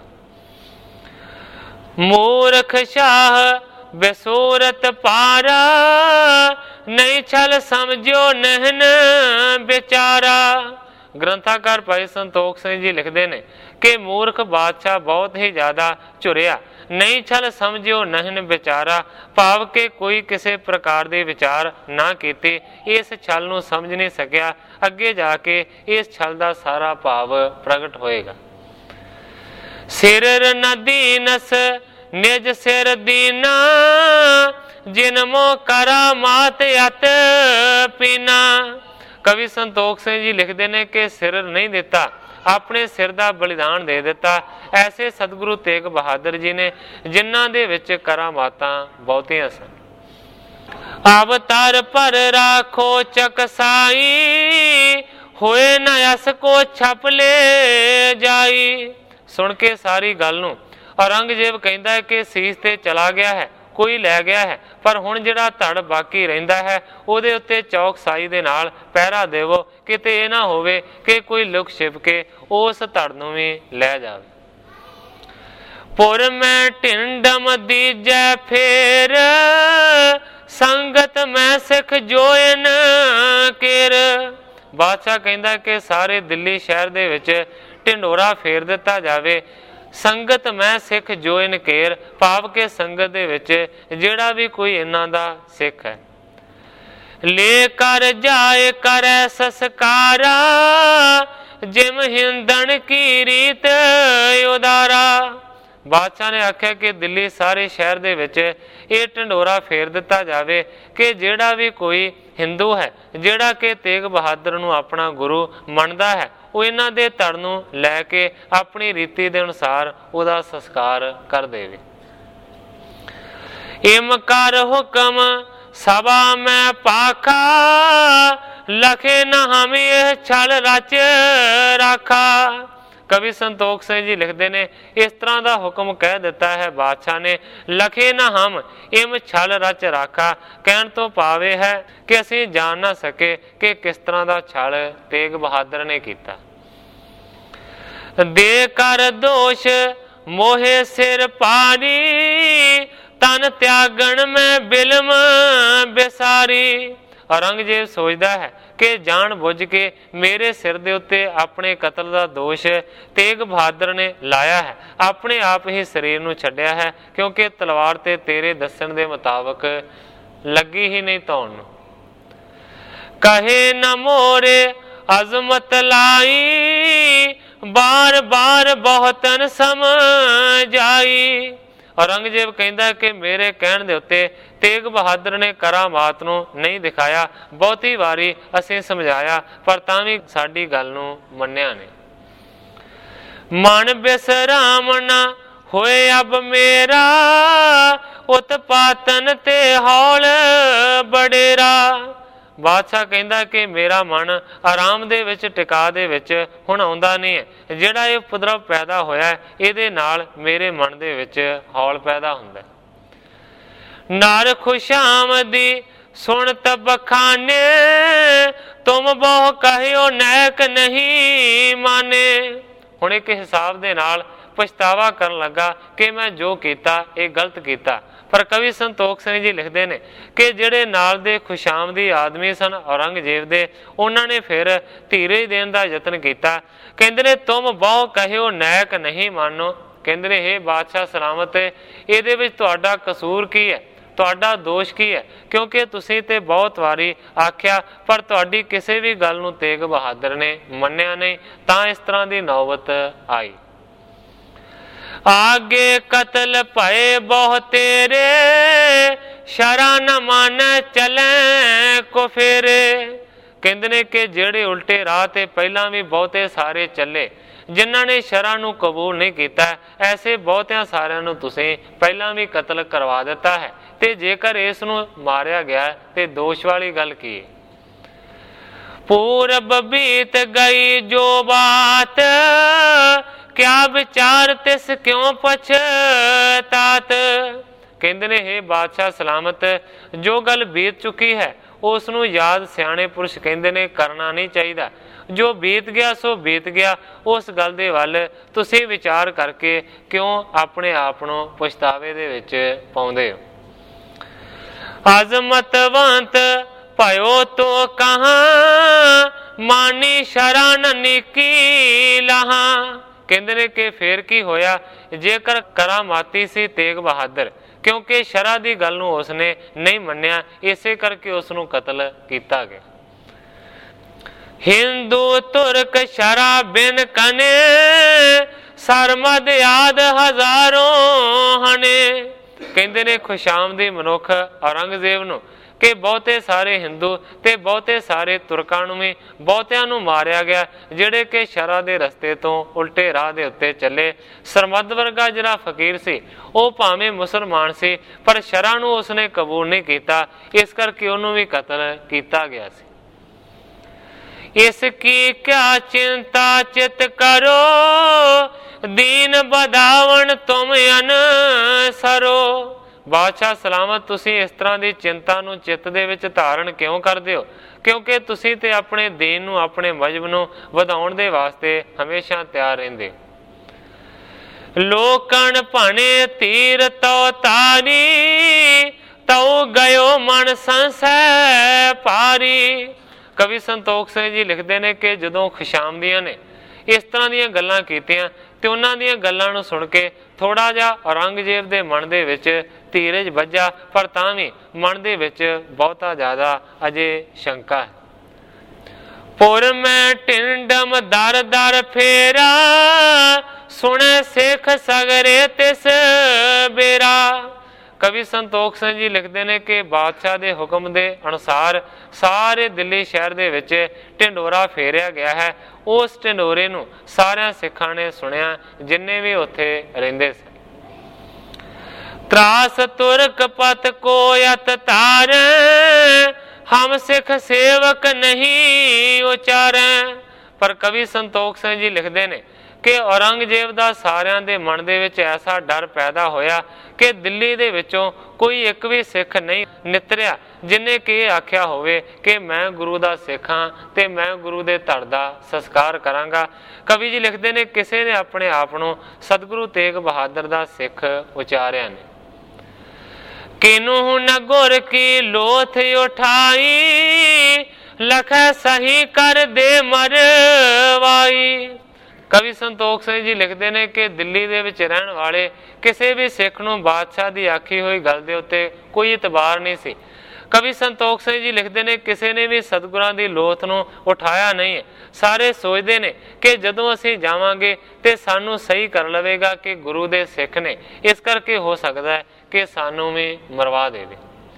ਮੂਰਖ ਸ਼ਾਹ ਬੇਸੂਰਤ ਪਾਰਾ, ਨਹੀਂ ਛਲ ਸਮਝਿਓ ਨਹਿਨ ਵਿਚਾਰਾ। ਗ੍ਰੰਥਾਕਾਰ ਭਾਈ ਸੰਤੋਖ ਸਿੰਘ ਜੀ ਲਿਖਦੇ ਨੇ ਕਿ ਮੂਰਖ ਬਾਦਸ਼ਾਹ ਬਹੁਤ ਹੀ ਜ਼ਿਆਦਾ ਝੁਰਿਆ, ਨਹੀਂ ਛਲ ਸਮਝਿਓ ਨਹਿਨ ਵਿਚਾਰਾ। ਭਾਵ ਕਿ ਕੋਈ ਕਿਸੇ ਪ੍ਰਕਾਰ ਦੇ ਵਿਚਾਰ ਨਾ ਕੀਤੀ, ਇਸ ਛਲ ਨੂੰ ਸਮਝ ਨਹੀਂ ਸਕਿਆ। ਅੱਗੇ ਜਾ ਕੇ ਇਸ ਛਲ ਦਾ ਸਾਰਾ ਭਾਵ ਪ੍ਰਗਟ ਹੋਏਗਾ। ਸਿਰ ਨਦੀ ਨਸ ਨਿਜ ਸਿਰ ਦੀਨਾ, ਜਿਨਮੋ ਕਰਾ ਮਾਤ ਅਤ ਪੀਨਾ। ਕਵੀ ਸੰਤੋਖ ਸਿੰਘ ਜੀ ਲਿਖਦੇ ਨੇ ਕਿ ਸਿਰ ਨਹੀਂ ਦਿੱਤਾ, ਆਪਣੇ ਸਿਰ ਦਾ ਬਲੀਦਾਨ ਦੇ ਦਿੱਤਾ। ਐਸੇ ਸਤਿਗੁਰੂ ਤੇਗ ਬਹਾਦਰ ਜੀ ਨੇ ਜਿਨ੍ਹਾਂ ਦੇ ਵਿੱਚ ਕਰਾਮਾਤਾਂ ਬਹੁਤੀਆਂ ਸਨ। ਅਵਤਾਰ ਪਰ ਰਾਖੋ ਚਕਸਾਈ, ਹੋਏ ਨਾ ਅਸ ਕੋ ਛਪ ਲੈ ਜਾਈ। ਸੁਣ ਕੇ ਸਾਰੀ ਗੱਲ ਨੂੰ ਔਰੰਗਜ਼ੇਬ ਕਹਿੰਦਾ ਹੈ ਕਿ ਸੀਸ ਤੇ ਚਲਾ ਗਿਆ ਹੈ, ਕੋਈ ਲੈ ਗਿਆ ਹੈ, ਪਰ ਹੁਣ ਜਿਹੜਾ ਧੜ ਬਾਕੀ ਰਹਿੰਦਾ ਹੈ ਉਹਦੇ ਉੱਤੇ ਚੌਕਸਾਈ ਦੇ ਨਾਲ ਪਹਿਰਾ ਦੇਵੋ, ਕਿਤੇ ਇਹ ਨਾ ਹੋਵੇ ਕਿ ਕੋਈ ਲੁਕ ਛਿਪ ਕੇ ਉਸ ਧੜ ਨੂੰ ਵੀ ਲੈ ਜਾਵੇ। ਪੁਰ ਮੈਂ ਢਿੰਡਮ ਦੀਜੈ ਫੇਰ, ਸੰਗਤ ਮੈਂ ਸਿੱਖ ਜੋਇਨ ਕੇਰ। ਬਾਦਸ਼ਾਹ ਕਹਿੰਦਾ ਕਿ ਸਾਰੇ ਦਿੱਲੀ ਸ਼ਹਿਰ ਦੇ ਵਿੱਚ ਢਿੰਡੋਰਾ ਫੇਰ ਦਿੱਤਾ ਜਾਵੇ। ਸੰਗਤ ਮੈਂ ਸਿੱਖ ਜੋਇਨ ਕੇਰ, ਭਾਵ ਕਿ ਸੰਗਤ ਦੇ ਵਿੱਚ ਜਿਹੜਾ ਵੀ ਕੋਈ ਇਹਨਾਂ ਦਾ ਸਿੱਖ ਹੈ। ਲੈ ਕਰ ਜਾਏ ਕਰੈ ਸਸਕਾਰਾ, ਜਿਮ ਹਿੰਦਣ ਕੀ ਰੀਤ ਉਦਾਰਾ। ਬਾਦਸ਼ਾਹ ਨੇ ਆਖਿਆ ਕਿ ਦਿੱਲੀ ਸਾਰੇ ਸ਼ਹਿਰ ਦੇ ਵਿੱਚ ਇਹ ਢੰਡੋਰਾ ਫੇਰ ਦਿੱਤਾ ਜਾਵੇ ਕਿ ਜਿਹੜਾ ਵੀ ਕੋਈ ਹਿੰਦੂ ਹੈ, ਜਿਹੜਾ ਕਿ ਤੇਗ ਬਹਾਦਰ ਨੂੰ ਆਪਣਾ ਗੁਰੂ ਮੰਨਦਾ ਹੈ, ਉਹ ਇਹਨਾਂ ਦੇ ਧੜ ਨੂੰ ਲੈ ਕੇ ਆਪਣੀ ਰੀਤੀ ਦੇ ਅਨੁਸਾਰ ਉਹਦਾ ਸੰਸਕਾਰ ਕਰ ਦੇਵੇ। ਇਮ ਕਰ ਹੁਕਮ ਸਭਾ ਮੈਂ ਪਾਖਾ, ਲਖੇ ਨਾ ਹਮੇ ਛਲ ਰਚ ਰਾਖਾ। ਕਵੀ ਸੰਤੋਖ ਸਿੰਘ ਜੀ ਲਿਖਦੇ ਨੇ, ਇਸ ਤਰ੍ਹਾਂ ਦਾ ਹੁਕਮ ਕਹਿ ਦਿੱਤਾ ਹੈ ਬਾਦਸ਼ਾਹ ਨੇ, ਲਖੇ ਨਾ ਹਮ ਇਮ ਛਲ ਰਚ ਰਾਖਾ। ਕਹਿਣ ਤੋਂ ਭਾਵ ਇਹ ਹੈ ਕਿ ਅਸੀਂ ਜਾਣ ਨਾ ਸਕੇ ਕਿ ਕਿਸ ਤਰ੍ਹਾਂ ਦਾ ਛਲ ਤੇਗ ਬਹਾਦਰ ਨੇ ਕੀਤਾ। ਦੇ ਕਰ ਦੋਸ਼ ਮੋਹੇ ਸਿਰ ਪਾਰੀ, ਤਨ ਤਿਆਗਣ ਮੈਂ ਬਿਲਮ ਬਿਸਾਰੀ। ਔਰੰਗਜ਼ੇਬ ਸੋਚਦਾ ਹੈ ਕਿ ਜਾਣ ਬੁੱਝ ਕੇ ਮੇਰੇ ਸਿਰ ਦੇ ਉੱਤੇ ਆਪਣੇ ਕਤਲ ਦਾ ਦੋਸ਼ ਤੇਗ ਬਹਾਦਰ ਨੇ ਲਾਇਆ ਹੈ, ਆਪਣੇ ਆਪ ਹੀ ਸਰੀਰ ਨੂੰ ਛੱਡਿਆ ਹੈ, ਕਿਉਂਕਿ ਤਲਵਾਰ ਤੇ ਤੇਰੇ ਦੱਸਣ ਦੇ ਮੁਤਾਬਕ ਲੱਗੀ ਹੀ ਨਹੀਂ ਧੌਣ ਨੂੰ। ਕਹੇ ਨਾ ਮੋਰੇ ਅਜ਼ਮਤ ਲਾਈ, ਬਾਰ ਬਾਰ ਬਹੁਤਨ ਸਮਝਾਈ। ਔਰੰਗਜ਼ੇਬ ਕਹਿੰਦਾ ਕਿ ਮੇਰੇ ਕਹਿਣ ਦੇ ਉੱਤੇ ਤੇਗ ਬਹਾਦਰ ਨੇ ਕਰਾਮਾਤ ਨੂੰ ਨਹੀਂ ਦਿਖਾਇਆ, ਬਹੁਤੀ ਵਾਰੀ ਅਸੀਂ ਸਮਝਾਇਆ ਪਰ ਤਾਂ ਵੀ ਸਾਡੀ ਗੱਲ ਨੂੰ ਮੰਨਿਆ ਨਹੀਂ। ਮਨ ਬਿਸਰਾਮ ਨਾ ਹੋਏ ਅਬ ਮੇਰਾ, ਉਤਪਾਤਨ ਤੇ ਹੌਲ ਬੜੇਰਾ। ਬਾਦਸ਼ਾਹ ਕਹਿੰਦਾ ਕਿ ਮੇਰਾ ਮਨ ਆਰਾਮ ਦੇ ਵਿੱਚ ਟਿਕਾ ਦੇ ਵਿੱਚ ਹੁਣ ਆਉਂਦਾ ਨਹੀਂ ਹੈ। ਜਿਹੜਾ ਇਹ ਉਪਦਰਵ ਪੈਦਾ ਹੋਇਆ ਇਹਦੇ ਨਾਲ ਮੇਰੇ ਮਨ ਦੇ ਵਿੱਚ ਹੌਲ ਪੈਦਾ ਹੁੰਦਾ। ਨਰ ਖੁਸ਼ਾਮਦੀ ਸੁਣ ਤਬਖਾਨੇ, ਤੁਮ ਬਹੁ ਕਹਿਓ ਨੈਕ ਨਹੀਂ ਮਾਨੇ। ਹੁਣ ਇੱਕ ਹਿਸਾਬ ਦੇ ਨਾਲ ਪਛਤਾਵਾ ਕਰਨ ਲੱਗਾ ਕਿ ਮੈਂ ਜੋ ਕੀਤਾ ਇਹ ਗਲਤ ਕੀਤਾ। ਪਰ ਕਵੀ ਸੰਤੋਖ ਸਿੰਘ ਜੀ ਲਿਖਦੇ ਨੇ ਕਿ ਜਿਹੜੇ ਨਾਲ ਦੇ ਖੁਸ਼ਾਮਦੀ ਆਦਮੀ ਸਨ ਔਰੰਗਜ਼ੇਬ ਦੇ, ਉਹਨਾਂ ਨੇ ਫਿਰ ਧੀਰਜ ਦੇਣ ਦਾ ਯਤਨ ਕੀਤਾ। ਕਹਿੰਦੇ ਨੇ ਤੁਮ ਬਹੁ ਕਹਿਓ ਨੈਕ ਨਹੀਂ ਮਾਨੋ। ਕਹਿੰਦੇ ਨੇ ਹੇ ਬਾਦਸ਼ਾਹ ਸਲਾਮਤ, ਇਹਦੇ ਵਿੱਚ ਤੁਹਾਡਾ ਕਸੂਰ ਕੀ ਹੈ, ਤੁਹਾਡਾ ਦੋਸ਼ ਕੀ ਹੈ? ਕਿਉਂਕਿ ਤੁਸੀਂ ਤੇ ਬਹੁਤ ਵਾਰੀ ਆਖਿਆ ਪਰ ਤੁਹਾਡੀ ਕਿਸੇ ਵੀ ਗੱਲ ਨੂੰ ਤੇਗ ਬਹਾਦਰ ਨੇ ਮੰਨਿਆ ਨਹੀਂ, ਤਾਂ ਇਸ ਤਰ੍ਹਾਂ ਦੀ ਨੌਬਤ ਆਈ। ਆਗੇ ਕਤਲ ਭਏ ਬਹੁ ਤੇਰੇ, ਸ਼ਰਾ ਨ ਮਨ ਚਲੇ ਕੋ ਫੇਰੇ। ਕਹਿੰਦੇ ਨੇ ਕਿ ਜਿਹੜੇ ਉਲਟੇ ਰਾਹ ਤੇ ਪਹਿਲਾਂ ਵੀ ਬਹੁਤੇ ਸਾਰੇ ਚੱਲੇ, ਜਿਨ੍ਹਾਂ ਨੇ ਸ਼ਰਾ ਨੂੰ ਕਬੂਲ ਨਹੀਂ ਕੀਤਾ, ਐਸੇ ਬਹੁਤਿਆਂ ਸਾਰਿਆਂ ਨੂੰ ਤੁਸੀਂ ਪਹਿਲਾਂ ਵੀ ਕਤਲ ਕਰਵਾ ਦਿੱਤਾ ਹੈ। ਤੇ ਜੇਕਰ ਇਸ ਨੂੰ ਮਾਰਿਆ ਗਿਆ ਤੇ ਦੋਸ਼ ਵਾਲੀ ਗੱਲ ਕੀ ਹੈ? ਪੂਰਬ ਬੀਤ ਗਈ ਜੋ ਬਾਤ, ਕਿਆ ਵਿਚਾਰ ਤਿਸ ਕਿਉਂ ਪਛਤਾਤ। ਕਹਿੰਦੇ ਨੇ ਹੇ ਬਾਦਸ਼ਾਹ ਸਲਾਮਤ, ਜੋ ਗੱਲ ਬੀਤ ਚੁੱਕੀ ਹੈ ਉਸ ਨੂੰ ਯਾਦ ਸਿਆਣੇ ਪੁਰਸ਼ ਕਹਿੰਦੇ ਨੇ ਕਰਨਾ ਨਹੀਂ ਚਾਹੀਦਾ। ਜੋ ਬੀਤ ਗਿਆ ਸੋ ਬੀਤ ਗਿਆ, ਉਸ ਗੱਲ ਦੇ ਵੱਲ ਤੁਸੀਂ ਵਿਚਾਰ ਕਰਕੇ ਕਿਉਂ ਆਪਣੇ ਆਪ ਨੂੰ ਪਛਤਾਵੇ ਦੇ ਵਿੱਚ ਪਾਉਂਦੇ ਹੋ? ਅਜ਼ਮਤਵੰਤ ਭਇਓ ਤੋ ਕਹਾਂ, ਮਾਨੀ ਸ਼ਰਨ ਨਿਕੀ ਲਹਾਂ। ਕਹਿੰਦੇ ਨੇ ਕਿ ਫੇਰ ਕੀ ਹੋਇਆ ਜੇਕਰ ਕਰਾਮਾਤੀ ਸੀ ਤੇਗ ਬਹਾਦਰ, ਕਿਉਂਕਿ ਸ਼ਰਾ ਦੀ ਗੱਲ ਨੂੰ ਉਸਨੇ ਨਹੀਂ ਮੰਨਿਆ, ਇਸੇ ਕਰਕੇ ਉਸ ਨੂੰ ਕਤਲ ਕੀਤਾ ਗਿਆ। ਹਿੰਦੂ ਤੁਰਕ ਸ਼ਰਾ ਬਿਨ ਕਨੇ, ਸਰਮਦ ਆਦ ਹਜ਼ਾਰੋਂ ਹਨੇ। ਕਹਿੰਦੇ ਨੇ ਖੁਸ਼ਾਮਦੀ ਮਨੁੱਖ ਔਰੰਗਜ਼ੇਬ ਨੂੰ ਕਿ ਬਹੁਤੇ ਸਾਰੇ ਹਿੰਦੂ ਤੇ ਬਹੁਤੇ ਸਾਰੇ ਤੁਰਕਾਂ ਨੂੰ ਵੀ ਬਹੁਤਿਆਂ ਨੂੰ ਮਾਰਿਆ ਗਿਆ, ਜਿਹੜੇ ਕਿ ਸ਼ਰਾ ਦੇ ਰਸਤੇ ਤੋਂ ਉਲਟੇ ਰਾਹ ਦੇ ਉੱਤੇ ਚੱਲੇ। ਸਰਮਦ ਵਰਗਾ ਜਿਹੜਾ ਫਕੀਰ ਸੀ ਉਹ ਭਾਵੇਂ ਮੁਸਲਮਾਨ ਸੀ ਪਰ ਸ਼ਰਾ ਨੂੰ ਉਸਨੇ ਕਬੂਲ ਨਹੀਂ ਕੀਤਾ, ਇਸ ਕਰਕੇ ਉਹਨੂੰ ਵੀ ਕਤਲ ਕੀਤਾ ਗਿਆ ਸੀ। ਇਸ ਕੀ ਕਿਆ ਚਿੰਤਾ ਚਿਤ ਕਰੋ, ਦੀਨ ਬਦਾਵਣ ਤੁਮ ਅਨਸਰੋ। ਬਾਦਸ਼ਾਹ ਸਲਾਮਤ, ਤੁਸੀਂ ਇਸ ਤਰ੍ਹਾਂ ਦੀ ਚਿੰਤਾ ਨੂੰ ਚਿੱਤ ਦੇ ਵਿੱਚ ਧਾਰਨ ਕਿਉਂ ਕਰਦੇ ਹੋ? ਕਿਉਂਕਿ ਤੁਸੀਂ ਤੇ ਆਪਣੇ ਦੀਨ ਨੂੰ, ਆਪਣੇ ਮਜ਼ਹਬ ਨੂੰ ਵਧਾਉਣ ਦੇ ਵਾਸਤੇ ਹਮੇਸ਼ਾ ਤਿਆਰ ਰਹਿੰਦੇ। ਲੋਕਣ ਭਣੇ ਤੀਰ ਤੋ ਤਾਰੀ, ਤਉ ਗਇਓ ਮਨ ਸੰਸੈ ਭਾਰੀ। ਕਵੀ ਸੰਤੋਖ ਸਿੰਘ ਜੀ ਲਿਖਦੇ ਨੇ ਕਿ ਜਦੋਂ ਖੁਸ਼ਾਮਦੀਆਂ ਨੇ ਇਸ ਤਰ੍ਹਾਂ ਦੀਆਂ ਗੱਲਾਂ ਕੀਤੀਆਂ ਤੇ ਉਹਨਾਂ ਦੀਆਂ ਗੱਲਾਂ ਨੂੰ ਸੁਣ ਕੇ ਥੋੜਾ ਜਿਹਾ ਔਰੰਗਜ਼ੇਬ ਦੇ ਮਨ ਦੇ ਵਿੱਚ ਧੀਰਜ ਵੱਜਾ, ਪਰ ਤਾਂ ਵੀ ਮਨ ਦੇ ਵਿੱਚ ਬਹੁਤਾ ਜ਼ਿਆਦਾ ਅਜੇ ਸ਼ੰਕਾ ਹੈ। ਪੁਰ ਮੈਂ ਟਿੰਡਮ ਦਰ ਦਰ ਫੇਰਾ, ਸੁਣੈ ਸਿੱਖ ਸਗਰੇ ਤਿਸ ਬੇਰਾ। ਕਵੀ ਸੰਤੋਖ ਸਿੰਘ ਜੀ ਲਿਖਦੇ ਨੇ ਕਿ ਬਾਦਸ਼ਾਹ ਦੇ ਹੁਕਮ ਦੇ ਅਨੁਸਾਰ ਸਾਰੇ ਦਿੱਲੀ ਸ਼ਹਿਰ ਦੇ ਵਿੱਚ ਢਿੰਡੋਰਾ ਫੇਰਿਆ ਗਿਆ ਹੈ। ਉਸ ਢਿੰਡੋਰੇ ਨੂੰ ਸਾਰਿਆਂ ਸਿੱਖਾਂ ਨੇ ਸੁਣਿਆ, ਜਿੰਨੇ ਵੀ ਉੱਥੇ ਰਹਿੰਦੇ ਸੀ। ਤਰਾਸ ਤੁਰਕ ਪਤ ਕੋ ਅਤ ਤਾਰ, ਹਮ ਸਿੱਖ ਸੇਵਕ ਨਹੀਂ ਉਚਾਰੈ। ਪਰ ਕਵੀ ਸੰਤੋਖ ਸਿੰਘ ਜੀ ਲਿਖਦੇ ਨੇ ਕਿ ਔਰੰਗਜ਼ੇਬ ਦਾ ਸਾਰਿਆਂ ਦੇ ਮਨ ਦੇ ਵਿੱਚ ਐਸਾ ਡਰ ਪੈਦਾ ਹੋਇਆ ਕਿ ਦਿੱਲੀ ਦੇ ਵਿੱਚੋਂ ਕੋਈ ਇੱਕ ਵੀ ਸਿੱਖ ਨਹੀਂ ਨਿਤਰਿਆ ਜਿਹਨੇ ਕਿ ਇਹ ਆਖਿਆ ਹੋਵੇ ਕਿ ਮੈਂ ਗੁਰੂ ਦਾ ਸਿੱਖ ਹਾਂ ਤੇ ਮੈਂ ਗੁਰੂ ਦੇ ਧੜ ਦਾ ਸੰਸਕਾਰ ਕਰਾਂਗਾ। ਕਵੀ ਜੀ ਲਿਖਦੇ ਨੇ ਕਿਸੇ ਨੇ ਆਪਣੇ ਆਪ ਨੂੰ ਸਤਿਗੁਰੂ ਤੇਗ ਬਹਾਦਰ ਦਾ ਸਿੱਖ ਉਚਾਰਿਆ ਨਹੀਂ। ਕਿਨੂੰ ਨ ਗੁਰ ਕੀ ਲੋਥ ਉਠਾਈ, ਲਖੈ ਸਹੀ ਕਰ ਦੇ ਮਰਵਾਈ। ਕਵੀ ਸੰਤੋਖ ਸਿੰਘ ਜੀ ਲਿਖਦੇ ਨੇ ਕਿ ਦਿੱਲੀ ਦੇ ਵਿੱਚ ਰਹਿਣ ਵਾਲੇ ਕਿਸੇ ਵੀ ਸਿੱਖ ਨੂੰ ਬਾਦਸ਼ਾਹ ਦੀ ਆਖੀ ਹੋਈ ਗੱਲ ਦੇ ਉੱਤੇ ਕੋਈ ਇਤਬਾਰ ਨਹੀਂ ਸੀ। ਕਵੀ ਸੰਤੋਖ ਸਿੰਘ ਜੀ ਲਿਖਦੇ ਨੇ ਕਿਸੇ ਨੇ ਵੀ ਸਤਿਗੁਰਾਂ ਦੀ ਲੋਥ ਨੂੰ ਉਠਾਇਆ ਨਹੀਂ ਹੈ। ਸਾਰੇ ਸੋਚਦੇ ਨੇ ਕਿ ਜਦੋਂ ਅਸੀਂ ਜਾਵਾਂਗੇ ਤੇ ਸਾਨੂੰ ਸਹੀ ਕਰ ਲਵੇਗਾ ਕਿ ਗੁਰੂ ਦੇ ਸਿੱਖ ਨੇ, ਇਸ ਕਰਕੇ ਹੋ ਸਕਦਾ ਹੈ ਕਿ ਸਾਨੂੰ ਵੀ ਮਰਵਾ ਦੇਵੇ।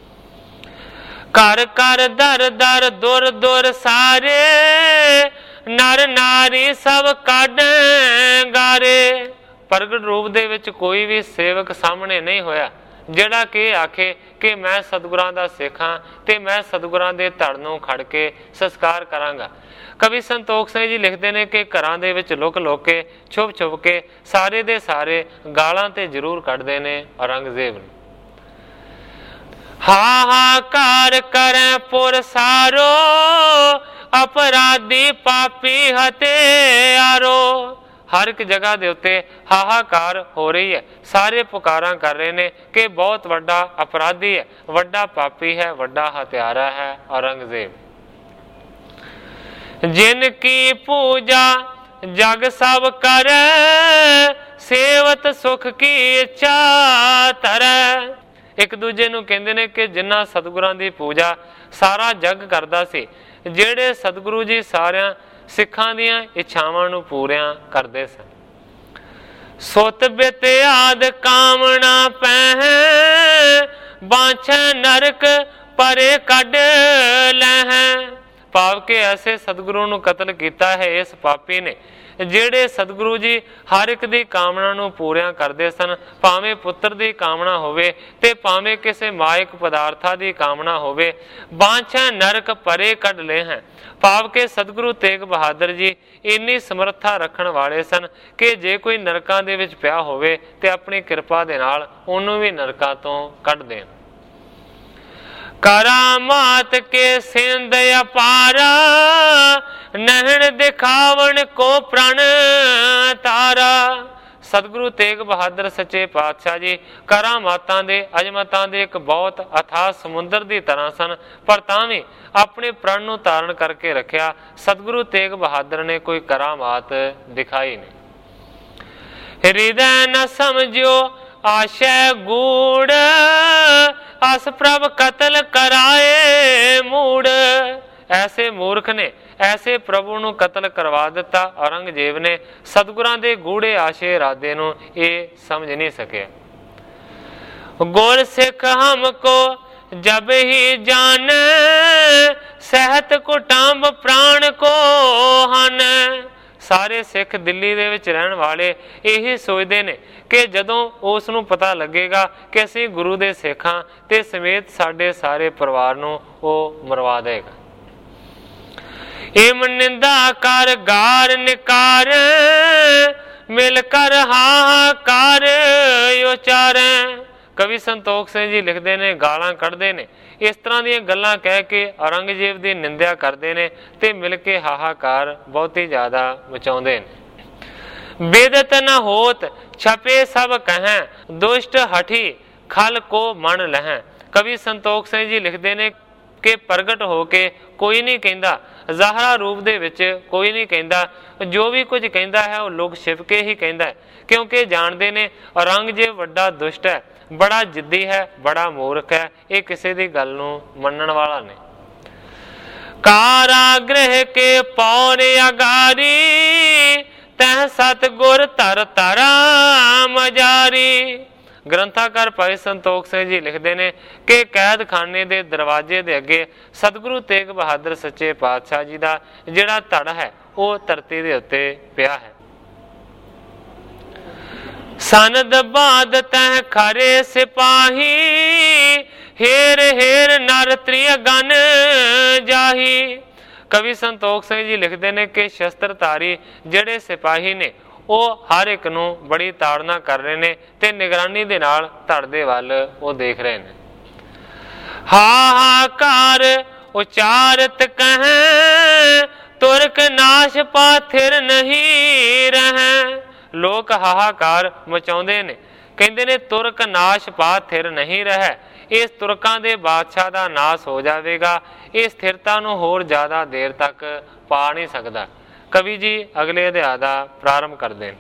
ਘਰ ਘਰ ਦਰ ਦਰ ਦੁਰ ਦੁਰ ਸਾਰੇ, ਨਰ ਨਾਰੀ ਸਭ ਕੱਢ ਗਾਰੇ। ਪ੍ਰਗਟ ਰੂਪ ਦੇ ਵਿੱਚ ਕੋਈ ਵੀ ਸੇਵਕ ਸਾਹਮਣੇ ਨਹੀਂ ਹੋਇਆ ਜਿਹੜਾ ਕਿ ਆਖੇ ਕਿ ਮੈਂ ਸਤਿਗੁਰਾਂ ਦਾ ਸਿੱਖ ਹਾਂ ਤੇ ਮੈਂ ਸਤਿਗੁਰਾਂ ਦੇ ਧੜ ਨੂੰ ਖੜ ਕੇ ਸੰਸਕਾਰ ਕਰਾਂਗਾ। ਕਵੀ ਸੰਤੋਖ ਸਿੰਘ ਜੀ ਲਿਖਦੇ ਨੇ ਕਿ ਘਰਾਂ ਦੇ ਵਿੱਚ ਲੁਕ ਲੁਕ ਕੇ ਛੁਪ ਛੁਪ ਕੇ ਸਾਰੇ ਦੇ ਸਾਰੇ ਗਾਲਾਂ ਤੇ ਜ਼ਰੂਰ ਕੱਢਦੇ ਨੇ ਔਰੰਗਜ਼ੇਬ ਨੂੰ। ਹਾਹਾਕਾਰ ਕਰੈ ਪੁਰ ਸਾਰੋ, ਅਪਰਾਧੀ ਪਾਪੀ ਹਤਿਆਰੋ। ਹਰ ਇੱਕ ਜਗ੍ਹਾ ਦੇ ਉੱਤੇ ਹਾਹਾਕਾਰ ਹੋ ਰਹੀ ਹੈ, ਸਾਰੇ ਪੁਕਾਰਾਂ ਕਰ ਰਹੇ ਨੇ ਕਿ ਬਹੁਤ ਵੱਡਾ ਅਪਰਾਧੀ ਹੈ, ਵੱਡਾ ਪਾਪੀ ਹੈ, ਵੱਡਾ ਹਤਿਆਰਾ ਹੈ ਔਰੰਗਜ਼ੇਬ। ਜਿਨ ਕੀ ਪੂਜਾ ਜਗ ਸਭ ਕਰੈ, ਸੇਵਤ ਸੁਖ ਕੀ ਇੱਛਾ ਧਰੈ। ਇੱਕ ਦੂਜੇ ਨੂੰ ਕਹਿੰਦੇ ਨੇ ਕਿ ਜਿਨ੍ਹਾਂ ਸਤਿਗੁਰਾਂ ਦੀ ਪੂਜਾ ਸਾਰਾ ਜੱਗ ਕਰਦਾ ਸੀ, ਜਿਹੜੇ ਸਤਿਗੁਰੂ ਜੀ ਸਾਰਿਆਂ ਸਿੱਖਾਂ ਦੀਆਂ ਇੱਛਾਵਾਂ ਨੂੰ ਪੂਰੀਆਂ ਕਰਦੇ ਸਨ। ਸੁਤ ਬਿਤ ਆਦ ਕਾਮਣਾ ਪਹਿ, ਬਾਛੈ ਨਰਕ ਪਰੇ ਕੱਢ ਲੈਹਿ। ਭਾਵ ਕਿ ਐਸੇ ਸਤਿਗੁਰੂ ਨੂੰ ਕਤਲ ਕੀਤਾ ਹੈ ਇਸ ਪਾਪੀ ਨੇ ਜਿਹੜੇ ਸਤਿਗੁਰੂ ਜੀ ਹਰ ਇੱਕ ਦੀ ਕਾਮਨਾ ਨੂੰ ਪੂਰੀਆਂ ਕਰਦੇ ਸਨ, ਭਾਵੇਂ ਪੁੱਤਰ ਦੀ ਕਾਮਨਾ ਹੋਵੇ ਤੇ ਭਾਵੇਂ ਕਿਸੇ ਮਾਇਕ ਪਦਾਰਥਾਂ ਦੀ ਕਾਮਨਾ ਹੋਵੇ। ਬਾਂਛੈ ਨਰਕ ਪਰੇ ਕੱਢ ਲੈ ਹੈ, ਭਾਵ ਕਿ ਸਤਿਗੁਰੂ ਤੇਗ ਬਹਾਦਰ ਜੀ ਇੰਨੀ ਸਮਰੱਥਾ ਰੱਖਣ ਵਾਲੇ ਸਨ ਕਿ ਜੇ ਕੋਈ ਨਰਕਾਂ ਦੇ ਵਿੱਚ ਪਿਆ ਹੋਵੇ ਤੇ ਆਪਣੀ ਕਿਰਪਾ ਦੇ ਨਾਲ ਉਹਨੂੰ ਵੀ ਨਰਕਾਂ ਤੋਂ ਕੱਢ ਦੇਣ। ਕਰਾਮਾਤ ਕੇ ਸਿੰਧ ਅਪਾਰਾ, ਨਹਿਣ ਦਿਖਾਵਣ ਕੋ ਪ੍ਰਣ ਤਾਰਾ। ਸਤਿਗੁਰੂ ਤੇਗ ਬਹਾਦਰ ਸੱਚੇ ਪਾਤਸ਼ਾਹ ਜੀ ਕਰਾਮਾਤਾਂ ਦੇ ਅਜਮਤਾਂ ਦੇ ਇੱਕ ਬਹੁਤ ਅਥਾਹ ਸਮੁੰਦਰ ਦੀ ਤਰ੍ਹਾਂ ਸਨ, ਪਰ ਤਾਂ ਵੀ ਆਪਣੇ ਪ੍ਰਣ ਨੂੰ ਧਾਰਨ ਕਰਕੇ ਰੱਖਿਆ। ਸਤਿਗੁਰੂ ਤੇਗ ਬਹਾਦਰ ਨੇ ਕੋਈ ਕਰਾਮਾਤ ਦਿਖਾਈ ਨਹੀਂ। ਹਿਰਦੈ ਨ ਸਮਝਿਓ ਆਸ਼ੈ ਗੂੜ, ਅਸ ਪ੍ਰਭ ਕਤਲ ਕਰਾਏ ਮੂੜ। ਐਸੇ ਮੂਰਖ ਨੇ ਐਸੇ ਪ੍ਰਭੂ ਨੂੰ ਕਤਲ ਕਰਵਾ ਦਿੱਤਾ। ਔਰੰਗਜ਼ੇਬ ਨੇ ਸਤਿਗੁਰਾਂ ਦੇ ਗੂੜੇ ਆਸ਼ੇ ਇਰਾਦੇ ਨੂੰ ਇਹ ਸਮਝ ਨਹੀਂ ਸਕਿਆ। ਗੁਰ ਸਿੱਖ ਹਮਕੋ ਜਬ ਹੀ ਜਾਣ, ਸਹਿਤ ਕੁਟੰਬ ਪ੍ਰਾਣ ਕੋ ਹਨ। ਸਾਰੇ ਸਿੱਖ ਦਿੱਲੀ ਦੇ ਵਿੱਚ ਰਹਿਣ ਵਾਲੇ ਇਹੀ ਸੋਚਦੇ ਨੇ ਕਿ ਜਦੋਂ ਉਸ ਨੂੰ ਪਤਾ ਲੱਗੇਗਾ ਕਿ ਅਸੀਂ ਗੁਰੂ ਦੇ ਸਿੱਖ ਹਾਂ ਤੇ ਸਮੇਤ ਸਾਡੇ ਸਾਰੇ ਪਰਿਵਾਰ ਨੂੰ ਉਹ ਮਰਵਾ ਦੇਗਾ। ਇਮ ਨਿੰਦਾ ਕਰ ਗਾਰ ਨਿਕਾਰ, ਮਿਲ ਕਰ ਹਾਹਾਕਾਰ ਉਚਾਰੈ। ਕਵੀ ਸੰਤੋਖ ਸਿੰਘ ਜੀ ਲਿਖਦੇ ਨੇ ਗਾਲਾਂ ਕੱਢਦੇ ਨੇ, ਇਸ ਤਰ੍ਹਾਂ ਦੀਆਂ ਗੱਲਾਂ ਕਹਿ ਕੇ ਔਰੰਗਜ਼ੇਬ ਦੀ ਨਿੰਦਿਆ ਕਰਦੇ ਨੇ ਤੇ ਮਿਲ ਕੇ ਹਾਹਾਕਾਰ ਬਹੁਤ ਹੀ ਜ਼ਿਆਦਾ ਮਚਾਉਂਦੇ ਨੇ। ਬੇਦਤ ਨ ਹੋਤ ਛਪੇ ਸਭ ਕਹਿ, ਦੁਸ਼ਟ ਹਠੀ ਖਲ ਕੋ ਮਨ ਲਹਿ। ਕਵੀ ਸੰਤੋਖ ਸਿੰਘ ਜੀ ਲਿਖਦੇ ਨੇ ਕਿ ਪ੍ਰਗਟ ਹੋ ਕੇ ਕੋਈ ਨਹੀਂ ਕਹਿੰਦਾ, ਜ਼ਾਹਰਾ ਰੂਪ ਦੇ ਵਿੱਚ ਕੋਈ ਨਹੀਂ ਕਹਿੰਦਾ, ਜੋ ਵੀ ਕੁਝ ਕਹਿੰਦਾ ਹੈ ਉਹ ਲੋਕ ਛਿਪ ਕੇ ਹੀ ਕਹਿੰਦਾ ਹੈ, ਕਿਉਂਕਿ ਜਾਣਦੇ ਨੇ ਔਰੰਗਜ਼ੇਬ ਵੱਡਾ ਦੁਸ਼ਟ ਹੈ, ਬੜਾ ਜਿੱਦੀ ਹੈ, ਬੜਾ ਮੂਰਖ ਹੈ, ਇਹ ਕਿਸੇ ਦੀ ਗੱਲ ਨੂੰ ਮੰਨਣ ਵਾਲਾ ਨਹੀਂ। ਕਾਰਾਗ੍ਰਹਿ ਕੇ ਪੌਰ ਅਗਾਰੀ, ਤਹ ਸਤਿਗੁਰ ਧਰ ਧਰਾ ਮਜਾਰੀ। ਗ੍ਰੰਥਾਕਾਰ ਭਾਈ ਸੰਤੋਖ ਸਿੰਘ ਜੀ ਲਿਖਦੇ ਨੇ ਕਿ ਕੈਦਖਾਨੇ ਦੇ ਦਰਵਾਜ਼ੇ ਦੇ ਅੱਗੇ ਸਤਿਗੁਰੂ ਤੇਗ ਬਹਾਦਰ ਸੱਚੇ ਪਾਤਸ਼ਾਹ ਜੀ ਦਾ ਜਿਹੜਾ ਧੜ ਹੈ ਉਹ ਧਰਤੀ ਦੇ ਉੱਤੇ ਪਿਆ ਹੈ। ਸਨਦ ਬਾਦ ਤਹ ਖਰੇ ਸਿਪਾਹੀ, ਹੇਰ ਹੇਰ ਨਰ ਤ੍ਰਿਅਗਨ ਜਾਹੀ। ਕਵੀ ਸੰਤੋਖ ਸਿੰਘ ਜੀ ਲਿਖਦੇ ਨੇ ਕਿ ਸ਼ਸਤਰਧਾਰੀ ਜਿਹੜੇ ਸਿਪਾਹੀ ਨੇ ਉਹ ਹਰ ਇੱਕ ਨੂੰ ਬੜੀ ਤਾੜਨਾ ਕਰ ਰਹੇ ਨੇ ਤੇ ਨਿਗਰਾਨੀ ਦੇ ਨਾਲ ਧੜ ਦੇ ਵੱਲ ਉਹ ਦੇਖ ਰਹੇ ਨੇ। ਹਾਹਾਕਾਰ ਉਚਾਰਤ ਕਹਿ, ਤੁਰਕ ਨਾਸ਼ ਪਾਥਿਰ ਨਹੀਂ ਰਹਿ। ਲੋਕ ਹਾਹਾਕਾਰ ਮਚਾਉਂਦੇ ਨੇ, ਕਹਿੰਦੇ ਨੇ ਤੁਰਕ ਨਾਸ਼ ਪਾਥਿਰ ਨਹੀਂ ਰਹਿ। ਇਸ ਤੁਰਕਾਂ ਦੇ ਬਾਦਸ਼ਾਹ ਦਾ ਨਾਸ ਹੋ ਜਾਵੇਗਾ, ਇਹ ਸਥਿਰਤਾ ਨੂੰ ਹੋਰ ਜ਼ਿਆਦਾ ਦੇਰ ਤੱਕ ਪਾ ਨਹੀਂ ਸਕਦਾ। ਕਵੀ ਜੀ ਅਗਲੇ ਅਧਿਆਇ ਦਾ ਪ੍ਰਾਰੰਭ ਕਰਦੇ ਨੇ।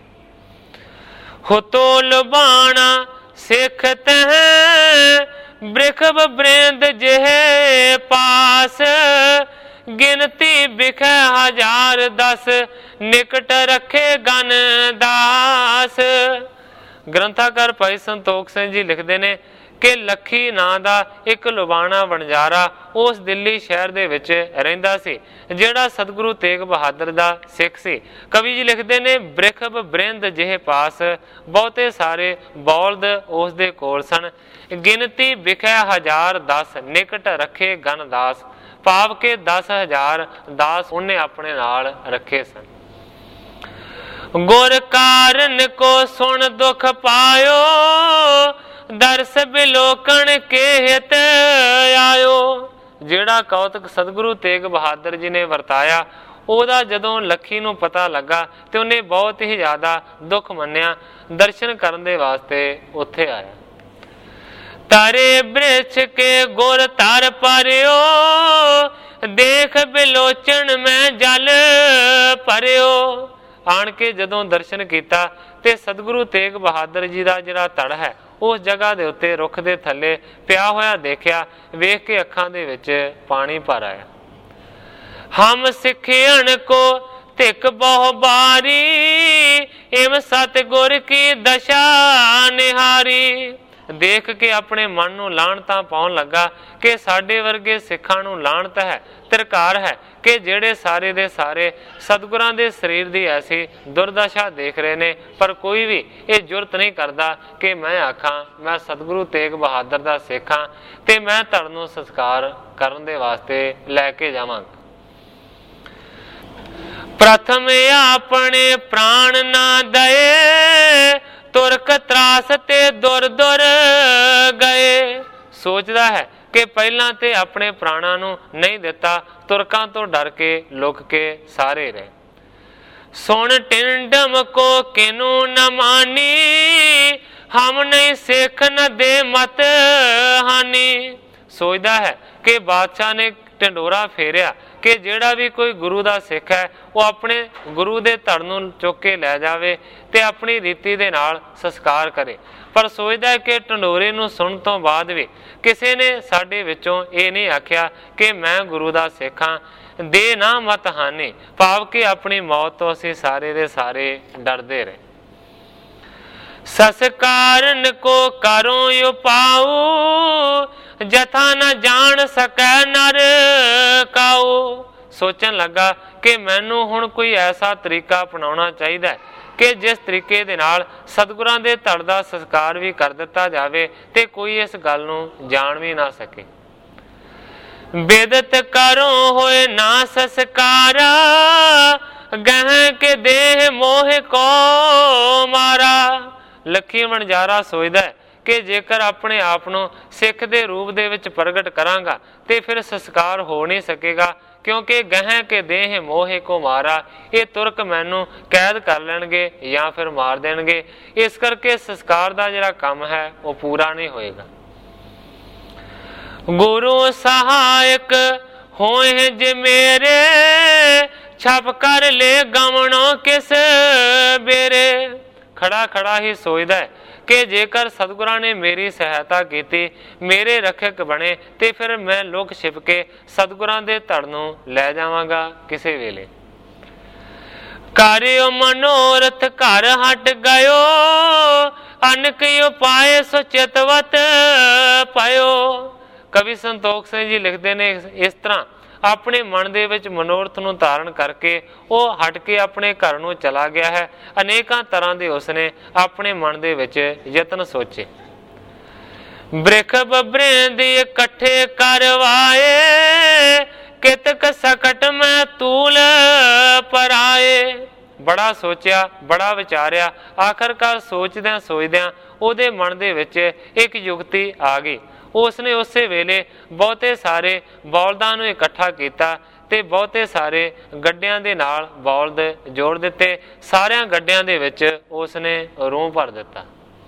ਹੁਤੋ ਲੁਬਾਣਾ ਸਿੱਖ ਤਹ, ਬ੍ਰਿਖਬ ਬ੍ਰਿੰਦ ਜਿਹੇ ਪਾਸ। ਗਿਣਤੀ ਬਿਖੈ ਹਜ਼ਾਰ ਦਸ, ਨਿਕਟ ਰੱਖੇ ਗਨ ਦਾਸ। ਗ੍ਰੰਥਾਕਾਰ ਭਾਈ ਸੰਤੋਖ ਸਿੰਘ ਜੀ ਲਿਖਦੇ ਨੇ ਕਿ ਲੱਖੀ ਨਾਂ ਦਾ ਇੱਕ ਲੁਬਾਣਾ ਵਣਜਾਰਾ ਉਸ ਦਿੱਲੀ ਸ਼ਹਿਰ ਦੇ ਵਿੱਚ ਰਹਿੰਦਾ ਸੀ, ਜਿਹੜਾ ਸਤਿਗੁਰੂ ਤੇਗ ਬਹਾਦਰ ਦਾ ਸਿੱਖ ਸੀ। ਕਵੀ ਜੀ ਲਿਖਦੇ ਨੇ ਬ੍ਰਿਖਬ ਬ੍ਰਿੰਦ ਜਿਹੇ ਪਾਸ, ਬਹੁਤੇ ਸਾਰੇ ਬੌਲਦ ਉਸ ਦੇ ਕੋਲ ਸਨ। ਗਿਣਤੀ ਬਿਖੈ ਹਜ਼ਾਰ ਦਸ, ਨਿਕਟ ਰੱਖੇ ਗਨ ਦਾਸ, ਭਾਵ ਕੇ 10,000 ਦਾਸ ਉਹਨੇ ਆਪਣੇ ਨਾਲ ਰੱਖੇ ਸਨ। ਗੁਰ ਕਾਰਨ ਕੋ ਸੁਣ ਦੁਖ ਪਾਇਓ, ਦਰਸ ਬਿਲੋਕਣ ਕੇ ਹਿਤ ਆਇਓ। ਜਿਹੜਾ ਕੌਤਕ ਸਤਿਗੁਰੂ ਤੇਗ ਬਹਾਦਰ ਜੀ ਨੇ ਵਰਤਾਇਆ, ਉਹਦਾ ਜਦੋਂ ਲੱਖੀ ਨੂੰ ਪਤਾ ਲੱਗਾ ਤੇ ਉਹਨੇ ਬਹੁਤ ਹੀ ਜ਼ਿਆਦਾ ਦੁੱਖ ਮੰਨਿਆ, ਦਰਸ਼ਨ ਕਰਨ ਦੇ ਵਾਸਤੇ ਉੱਥੇ ਆਇਆ। ਤਾਰੇ ਬ੍ਰਿਛ ਕੇ ਗੁਰ ਧਰ ਪਰਿਓ, ਦੇਖ ਬਿਲੋਚਣ ਮੈਂ ਜਲ ਭਰਿਓ। ਆਣ ਕੇ ਜਦੋਂ ਦਰਸ਼ਨ ਕੀਤਾ ਤੇ ਸਤਿਗੁਰੂ ਤੇਗ ਬਹਾਦਰ ਜੀ ਦਾ ਜਿਹੜਾ ਧੜ ਹੈ ਉਸ ਜਗ੍ਹਾ ਦੇ ਉੱਤੇ ਰੁੱਖ ਦੇ ਥੱਲੇ ਪਿਆ ਹੋਇਆ ਦੇਖਿਆ। ਵੇਖ ਕੇ ਅੱਖਾਂ ਦੇ ਵਿੱਚ ਪਾਣੀ ਭਰ ਆਇਆ। ਹਮ ਸਿੱਖਿਆਣ ਕੋ ਧਿਕ ਬਹੁ ਬਾਰੀ, ਇਮ ਸਤਿਗੁਰ ਕੀ ਦਸ਼ਾ ਨਿਹਾਰੀ। ਦੇਖ ਕੇ ਆਪਣੇ ਮਨ ਨੂੰ ਲਾਹਣਤਾਂ ਪਾਉਣ ਲੱਗਾ ਕਿ ਸਾਡੇ ਵਰਗੇ ਸਿੱਖਾਂ ਨੂੰ ਲਾਹਣਤ ਹੈ, ਧਿਰਕਾਰ ਹੈ ਕਿ ਜਿਹੜੇ ਸਾਰੇ ਦੇ ਸਾਰੇ ਸਤਿਗੁਰਾਂ ਦੇ ਸਰੀਰ ਦੀ ਐਸੀ ਦੁਰਦਸ਼ਾ ਦੇਖ ਰਹੇ ਨੇ, ਪਰ ਕੋਈ ਵੀ ਇਹ ਜੁਰਤ ਨਹੀਂ ਕਰਦਾ ਕਿ ਮੈਂ ਆਖਾਂ ਮੈਂ ਸਤਿਗੁਰੂ ਤੇਗ ਬਹਾਦਰ ਦਾ ਸਿੱਖ ਹਾਂ ਤੇ ਮੈਂ ਧੜ ਨੂੰ ਸੰਸਕਾਰ ਕਰਨ ਦੇ ਵਾਸਤੇ ਲੈ ਕੇ ਜਾਵਾਂਗਾ। ਪ੍ਰਥਮ ਆਪਣੇ ਪ੍ਰਾਣ ਨਾ ਦਏ, ਤੁਰਕ ਤਰਾਸ ਤੇ ਦੁਰ ਦੁਰ ਗਏ। ਸੋਚਦਾ ਹੈ ਕਿ ਪਹਿਲਾਂ ਤੇ ਆਪਣੇ ਪ੍ਰਾਣਾਂ ਨੂੰ ਨਹੀਂ ਦਿੱਤਾ, ਤੁਰਕਾਂ ਤੋਂ ਡਰ ਕੇ ਲੁਕ ਕੇ ਸਾਰੇ ਰਹੇ। ਸੁਣ ਟਿੰਡਮ ਕੋ ਕਿਨੂੰ ਨ ਮਾਨੀ, ਹਮ ਨਹੀਂ ਸਿੱਖ ਨ ਦੇ ਮਤ ਹਾਨੀ। ਸੋਚਦਾ ਹੈ ਕਿ ਬਾਦਸ਼ਾਹ ਨੇ ਢਿੰਡੋਰਾ ਫੇਰਿਆ ਕਿ ਜਿਹੜਾ ਵੀ ਕੋਈ ਗੁਰੂ ਦਾ ਸਿੱਖ ਹੈ ਉਹ ਆਪਣੇ ਗੁਰੂ ਦੇ ਧੜ ਨੂੰ ਚੁੱਕ ਕੇ ਲੈ ਜਾਵੇ ਤੇ ਆਪਣੀ ਰੀਤੀ ਦੇ ਨਾਲ ਸੰਸਕਾਰ ਕਰੇ। ਪਰ ਸੋਚਦਾ ਕਿ ਢਿੰਡੋਰੇ ਨੂੰ ਸੁਣਨ ਤੋਂ ਬਾਅਦ ਵੀ ਕਿਸੇ ਨੇ ਸਾਡੇ ਵਿੱਚੋਂ ਇਹ ਨਹੀਂ ਆਖਿਆ ਕਿ ਮੈਂ ਗੁਰੂ ਦਾ ਸਿੱਖ ਹਾਂ। ਦੇ ਨਾ ਮਤ ਹਾਨੀ, ਭਾਵ ਕਿ ਆਪਣੀ ਮੌਤ ਤੋਂ ਅਸੀਂ ਸਾਰੇ ਦੇ ਸਾਰੇ ਡਰਦੇ ਰਹੇ। ਸੰਸਕਾਰਨ ਕੋ ਕਰੋ ਉਪਾਉ, ਜਥਾ ਨਾ ਜਾਣ ਸਕੈ ਨਰ ਕਾਉ। ਸੋਚਣ ਲੱਗਾ ਕਿ ਮੈਨੂੰ ਹੁਣ ਕੋਈ ਐਸਾ ਤਰੀਕਾ ਅਪਣਾਉਣਾ ਚਾਹੀਦਾ ਕਿ ਜਿਸ ਤਰੀਕੇ ਦੇ ਨਾਲ ਸਤਿਗੁਰਾਂ ਦੇ ਧੜ ਦਾ ਸੰਸਕਾਰ ਵੀ ਕਰ ਦਿੱਤਾ ਜਾਵੇ ਤੇ ਕੋਈ ਇਸ ਗੱਲ ਨੂੰ ਜਾਣ ਵੀ ਨਾ ਸਕੇ। ਬੇਦਤ ਕਰੋ ਹੋਏ ਨਾ ਸੰਸਕਾਰਾ, ਗਹਿ ਕੇ ਦੇਹ ਮੋਹ ਕੋ ਮਾਰਾ। ਲੱਖੀ ਵਣਜਾਰਾ ਸੋਚਦਾ ਹੈ ਕਿ ਜੇਕਰ ਆਪਣੇ ਆਪ ਨੂੰ ਸਿੱਖ ਦੇ ਰੂਪ ਦੇ ਵਿੱਚ ਪ੍ਰਗਟ ਕਰਾਂਗਾ ਤੇ ਫਿਰ ਸੰਸਕਾਰ ਹੋ ਨਹੀਂ ਸਕੇਗਾ, ਕਿਉਂਕਿ ਗਹਿ ਕੇ ਦੇਹ ਮੋਹੇ ਕੋ ਮਾਰਾ, ਇਹ ਤੁਰਕ ਮੈਨੂੰ ਕੈਦ ਕਰ ਲੈਣਗੇ ਜਾਂ ਫਿਰ ਮਾਰ ਦੇਣਗੇ। ਇਸ ਕਰਕੇ ਸੰਸਕਾਰ ਦਾ ਜਿਹੜਾ ਕੰਮ ਹੈ ਉਹ ਪੂਰਾ ਨਹੀਂ ਹੋਏਗਾ। ਗੁਰੂ ਸਹਾਇਕ ਹੋਏ ਜੇ ਮੇਰੇ, ਛਪ ਕਰ ਲੈ ਗਵਣੋ ਕਿਸ ਬੇਰੇ। ਖੜਾ ਖੜਾ ਹੀ ਸੋਚਦਾ ਹੈ ਕਿ ਜੇਕਰ ਸਤਿਗੁਰਾਂ ਨੇ ਮੇਰੀ ਸਹਾਇਤਾ ਕੀਤੀ, ਮੇਰੇ ਰੱਖਿਅਕ ਬਣੇ ਤੇ ਫਿਰ ਮੈਂ ਲੁਕ ਛਿਪ ਕੇ ਸਤਿਗੁਰਾਂ ਦੇ ਧੜ ਨੂੰ ਲੈ ਜਾਵਾਂਗਾ ਕਿਸੇ ਵੇਲੇ। ਕਾਰਿਓ ਮਨੋਰਥ ਘਰ ਹਟ ਗਇਓ, ਅਨਕ ਉਪਾਏ ਸੋ ਚਿਤਵਤ ਪਇਓ। ਕਵੀ ਸੰਤੋਖ ਸਿੰਘ ਜੀ ਲਿਖਦੇ ਨੇ ਇਸ ਤਰ੍ਹਾਂ ਆਪਣੇ ਮਨ ਦੇ ਵਿੱਚ ਮਨੋਰਥ ਨੂੰ ਧਾਰਨ ਕਰਕੇ ਉਹ ਹਟ ਕੇ ਆਪਣੇ ਘਰ ਨੂੰ ਚਲਾ ਗਿਆ ਹੈ। ਅਨੇਕਾਂ ਤਰ੍ਹਾਂ ਦੇ ਉਸਨੇ ਆਪਣੇ ਮਨ ਦੇ ਵਿੱਚ ਯਤਨ ਸੋਚੇ। ਬ੍ਰਿਖ ਬੱਬਰੇ ਦੇ ਇਕੱਠੇ ਕਰਵਾਏ, ਕਿਤਕ ਸਕਟ ਮੈਂ ਤੂਲ ਪਰਾਏ। ਬੜਾ ਸੋਚਿਆ, ਬੜਾ ਵਿਚਾਰਿਆ, ਆਖਰਕਾਰ ਸੋਚਦਿਆਂ ਸੋਚਦਿਆਂ ਉਹਦੇ ਮਨ ਦੇ ਵਿੱਚ ਇੱਕ ਯੁਕਤੀ ਆ ਗਈ। ਉਸਨੇ ਉਸੇ ਵੇਲੇ ਬਹੁਤੇ ਸਾਰੇ ਬੌਲਦਾਂ ਨੂੰ ਇਕੱਠਾ ਕੀਤਾ ਤੇ ਬਹੁਤੇ ਸਾਰੇ ਗੱਡਿਆਂ ਦੇ ਨਾਲ ਬੌਲਦ ਜੋੜ ਦਿੱਤੇ। ਸਾਰਿਆਂ ਗੱਡਿਆਂ ਦੇ ਵਿੱਚ ਉਸਨੇ ਰੂੰ ਭਰ ਦਿੱਤਾ।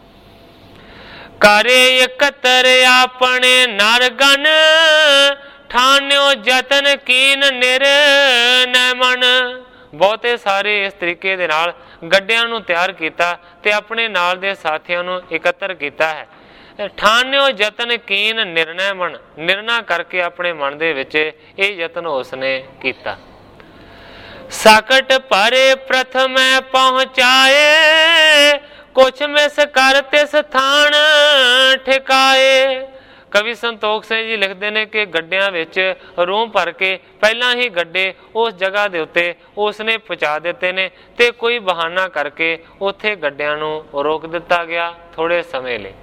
ਕਰੇ ਇਕੱਤਰ ਆਪਣੇ ਨਰਗਨ, ਠਾਨਿਓ ਜਤਨ ਕੀਨ ਨਿਰਨੈ ਮਨ। ਬਹੁਤੇ ਸਾਰੇ ਇਸ ਤਰੀਕੇ ਦੇ ਨਾਲ ਗੱਡਿਆਂ ਨੂੰ ਤਿਆਰ ਕੀਤਾ ਤੇ ਆਪਣੇ ਨਾਲ ਦੇ ਸਾਥੀਆਂ ਨੂੰ ਇਕੱਤਰ ਕੀਤਾ ਹੈ। ਠਾਨਿਓ ਜਤਨ ਕੀਨ ਨਿਰਣੈ ਮਨ, ਨਿਰਣਾ ਕਰਕੇ ਆਪਣੇ ਮਨ ਦੇ ਵਿੱਚ ਇਹ ਯਤਨ ਉਸਨੇ ਕੀਤਾ। ਸਕਟ ਭਰੇ ਪ੍ਰਥਮੈ ਪਹੁੰਚਾਏ, ਕੁਛ ਮਿਸ ਕਰ ਤਿਸ ਥਾਨ ਠਿਕਾਏ। ਕਵੀ ਸੰਤੋਖ ਸਿੰਘ ਜੀ ਲਿਖਦੇ ਨੇ ਕਿ ਗੱਡਿਆਂ ਵਿੱਚ ਰੂੰ ਭਰ ਕੇ ਪਹਿਲਾਂ ਹੀ ਗੱਡੇ ਉਸ ਜਗ੍ਹਾ ਦੇ ਉੱਤੇ ਉਸਨੇ ਪਹੁੰਚਾ ਦਿੱਤੇ ਨੇ ਤੇ ਕੋਈ ਬਹਾਨਾ ਕਰਕੇ ਉੱਥੇ ਗੱਡਿਆਂ ਨੂੰ ਰੋਕ ਦਿੱਤਾ ਗਿਆ ਥੋੜੇ ਸਮੇਂ ਲਈ।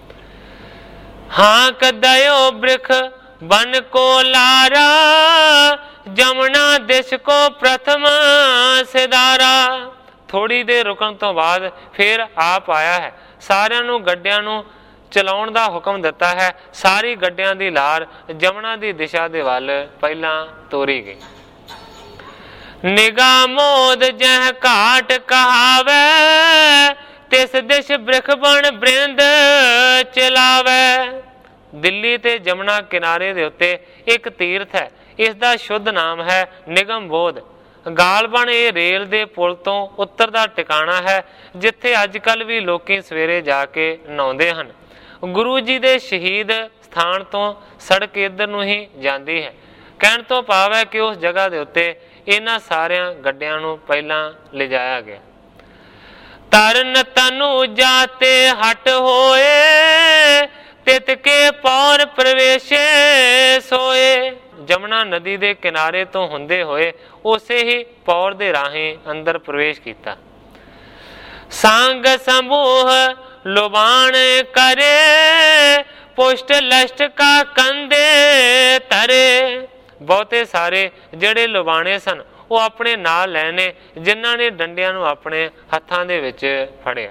ਹਾਂ ਕਦਇਓ ਬ੍ਰਿਖ ਬਨ ਕੋ ਲਾਰਾ, ਜਮਨਾ ਦਿਸ਼ ਕੋ ਪ੍ਰਥਮ ਸਿਦਾਰਾ। ਥੋੜੀ ਦੇਰ ਰੁਕਣ ਤੋਂ ਬਾਅਦ ਫਿਰ ਆਪ ਆਇਆ ਹੈ। ਸਾਰਿਆਂ ਨੂੰ ਗੱਡਿਆਂ ਨੂੰ ਚਲਾਉਣ ਦਾ ਹੁਕਮ ਦਿੱਤਾ ਹੈ। ਸਾਰੀ ਗੱਡਿਆਂ ਦੀ ਲਾਰ ਜਮਨਾ ਦੀ ਦਿਸ਼ਾ ਦੇ ਵੱਲ ਪਹਿਲਾਂ ਤੋਰੀ ਗਈ। ਨਿਗਾਹ ਮੋਦ ਜਹ ਘਾਟ ਕਹਾਵੇ, ਤਿਸ ਦਿਸ਼ ਬ੍ਰਿਖ ਬਣ ਬ੍ਰਿੰਦ ਚਲਾਵੇ। ਦਿੱਲੀ ਤੇ ਜਮਨਾ ਕਿਨਾਰੇ ਦੇ ਉੱਤੇ ਇੱਕ ਤੀਰਥ ਹੈ। ਇਸ ਦਾ ਸ਼ੁੱਧ ਨਾਮ ਹੈ ਨਿਗਮ ਬੋਧ। ਗਾਲਬਨ ਇਹ ਰੇਲ ਦੇ ਪੁਲ ਤੋਂ ਉੱਤਰ ਦਾ ਟਿਕਾਣਾ ਹੈ, ਜਿੱਥੇ ਅੱਜ ਕੱਲ੍ਹ ਵੀ ਲੋਕੀ ਸਵੇਰੇ ਜਾ ਕੇ ਨਹਾਉਂਦੇ ਹਨ। ਗੁਰੂ ਜੀ ਦੇ ਸ਼ਹੀਦ ਸਥਾਨ ਤੋਂ ਸੜਕ ਇੱਧਰ ਨੂੰ ਹੀ ਜਾਂਦੀ ਹੈ। ਕਹਿਣ ਤੋਂ ਭਾਵ ਹੈ ਕਿ ਉਸ ਜਗ੍ਹਾ ਦੇ ਉੱਤੇ ਇਹਨਾਂ ਸਾਰਿਆਂ ਗੱਡਿਆਂ ਨੂੰ ਪਹਿਲਾਂ ਲਿਜਾਇਆ ਗਿਆ। ਤਰਨ ਤਨੂ ਜਾਤੇ ਹਟ ਹੋਏ, ਤਿਤ ਕੇ ਪੌਰ ਪ੍ਰਵੇਸ਼ੇ ਸੋਏ। ਜਮਨਾ ਨਦੀ ਦੇ ਕਿਨਾਰੇ ਤੋਂ ਹੁੰਦੇ ਹੋਏ ਉਸੇ ਹੀ ਪੌਰ ਦੇ ਰਾਹੀਂ ਅੰਦਰ ਪ੍ਰਵੇਸ਼ ਕੀਤਾ। ਸੰਗ ਸਮੂਹ ਲੁਬਾਨ ਕਰੇ, ਪੁਸ਼ਟ ਲਸ਼ਟ ਕਾ ਕੰਦੇ ਤਰੇ। ਬਹੁਤੇ ਸਾਰੇ ਜਿਹੜੇ ਲੁਬਾਣੇ ਸਨ ਉਹ ਆਪਣੇ ਨਾਲ ਲੈਣੇ, ਜਿਨ੍ਹਾਂ ਨੇ ਡੰਡਿਆਂ ਨੂੰ ਆਪਣੇ ਹੱਥਾਂ ਦੇ ਵਿੱਚ ਫੜਿਆ।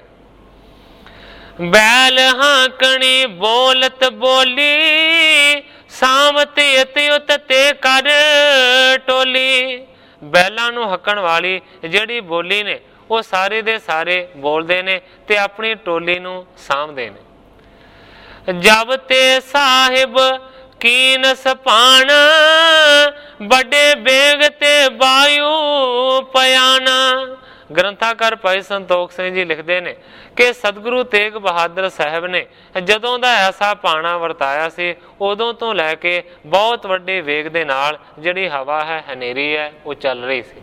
ਬੈਲ ਹਾਂਕਣੀ ਬੋਲਤ ਬੋਲੀ, ਸਾਮਤ ਇਤ ਉਤ ਤੇ ਕਰ ਟੋਲੀ। ਬੈਲਾਂ ਨੂੰ ਹੱਕਣ ਵਾਲੀ ਜਿਹੜੀ ਬੋਲੀ ਨੇ ਉਹ ਸਾਰੇ ਦੇ ਸਾਰੇ ਬੋਲਦੇ ਨੇ ਤੇ ਆਪਣੀ ਟੋਲੀ ਨੂੰ ਸਾਂਭਦੇ ਨੇ। ਜਬ ਤੇ ਸਾਹਿਬ ਕੀਨ ਸਪਾਣ, ਵੱਡੇ ਬੇਗ ਤੇ ਵਾਯੂ ਪਿਆਣਾ। ਗ੍ਰੰਥਾਕਾਰ ਭਾਈ ਸੰਤੋਖ ਸਿੰਘ ਜੀ ਲਿਖਦੇ ਨੇ ਕਿ ਸਤਿਗੁਰੂ ਤੇਗ ਬਹਾਦਰ ਸਾਹਿਬ ਨੇ ਜਦੋਂ ਦਾ ਐਸਾ ਪਾਣਾ ਵਰਤਾਇਆ ਸੀ, ਉਦੋਂ ਤੋਂ ਲੈ ਕੇ ਬਹੁਤ ਵੱਡੇ ਵੇਗ ਦੇ ਨਾਲ ਜਿਹੜੀ ਹਵਾ ਹੈ, ਹਨੇਰੀ ਹੈ, ਉਹ ਚੱਲ ਰਹੀ ਸੀ।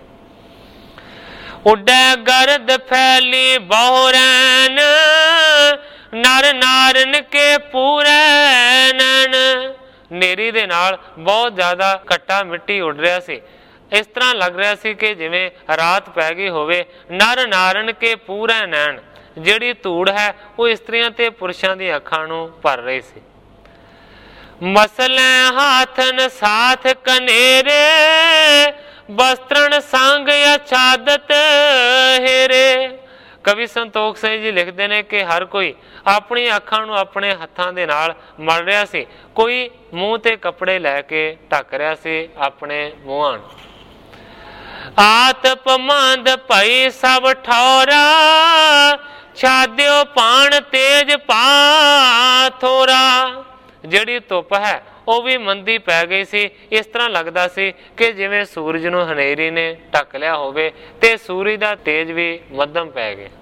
ਉੱਡੈ ਗਰਦ ਫੈਲੀ ਬਹੁਰੈਨ, ਨਰ ਨਾਰਨ ਕੇ ਪੂਰੈ ਨੈਣ। ਹਨੇਰੀ ਦੇ ਨਾਲ ਬਹੁਤ ਜ਼ਿਆਦਾ ਘੱਟਾ ਮਿੱਟੀ ਉੱਡ ਰਿਹਾ ਸੀ। ਇਸ ਤਰ੍ਹਾਂ ਲੱਗ ਰਿਹਾ ਸੀ ਕਿ ਜਿਵੇਂ ਰਾਤ ਪੈ ਗਈ ਹੋਵੇ। ਨਰ ਨਾਰਨ ਕੇ ਪੂਰੈ ਨੈਣ, ਜਿਹੜੀ ਧੂੜ ਹੈ ਉਹ ਇਸਤਰੀਆਂ ਤੇ ਪੁਰਸ਼ਾਂ ਦੀਆਂ ਅੱਖਾਂ ਨੂੰ ਭਰ ਰਹੀ ਸੀ। ਮਸਲੇ ਹਾਥਨ ਸਾਥ ਕਨੇਰੇ, ਬਸਤਰਨ ਸੰਗ ਅਛਾਦਤ ਹੇਰੇ। ਕਵੀ ਸੰਤੋਖ ਸਿੰਘ ਜੀ ਲਿਖਦੇ ਨੇ ਕਿ ਹਰ ਕੋਈ ਆਪਣੀ ਅੱਖਾਂ ਨੂੰ ਆਪਣੇ ਹੱਥਾਂ ਦੇ ਨਾਲ ਮਲ ਰਿਹਾ ਸੀ। ਕੋਈ ਮੂੰਹ ਤੇ ਕੱਪੜੇ ਲੈ ਕੇ ਢੱਕ ਰਿਹਾ ਸੀ ਆਪਣੇ ਮੂੰਹਾਂ ਨੂੰ। ਆਤਪ ਮੰਦ ਭਈ ਸਭ ਠੌਰਾ, ਛਾਦਿਓ ਪਾਣ ਤੇਜ ਪਾਥੋਰਾ। ਜਿਹੜੀ ਧੁੱਪ ਹੈ ਉਹ ਵੀ ਮੰਦੀ ਪੈ ਗਈ ਸੀ। ਇਸ ਤਰ੍ਹਾਂ ਲੱਗਦਾ ਸੀ ਕਿ ਜਿਵੇਂ ਸੂਰਜ ਨੂੰ ਹਨੇਰੀ ਨੇ ਢੱਕ ਲਿਆ ਹੋਵੇ ਤੇ ਸੂਰਜ ਦਾ ਤੇਜ ਵੀ ਮੱਧਮ ਪੈ ਗਿਆ।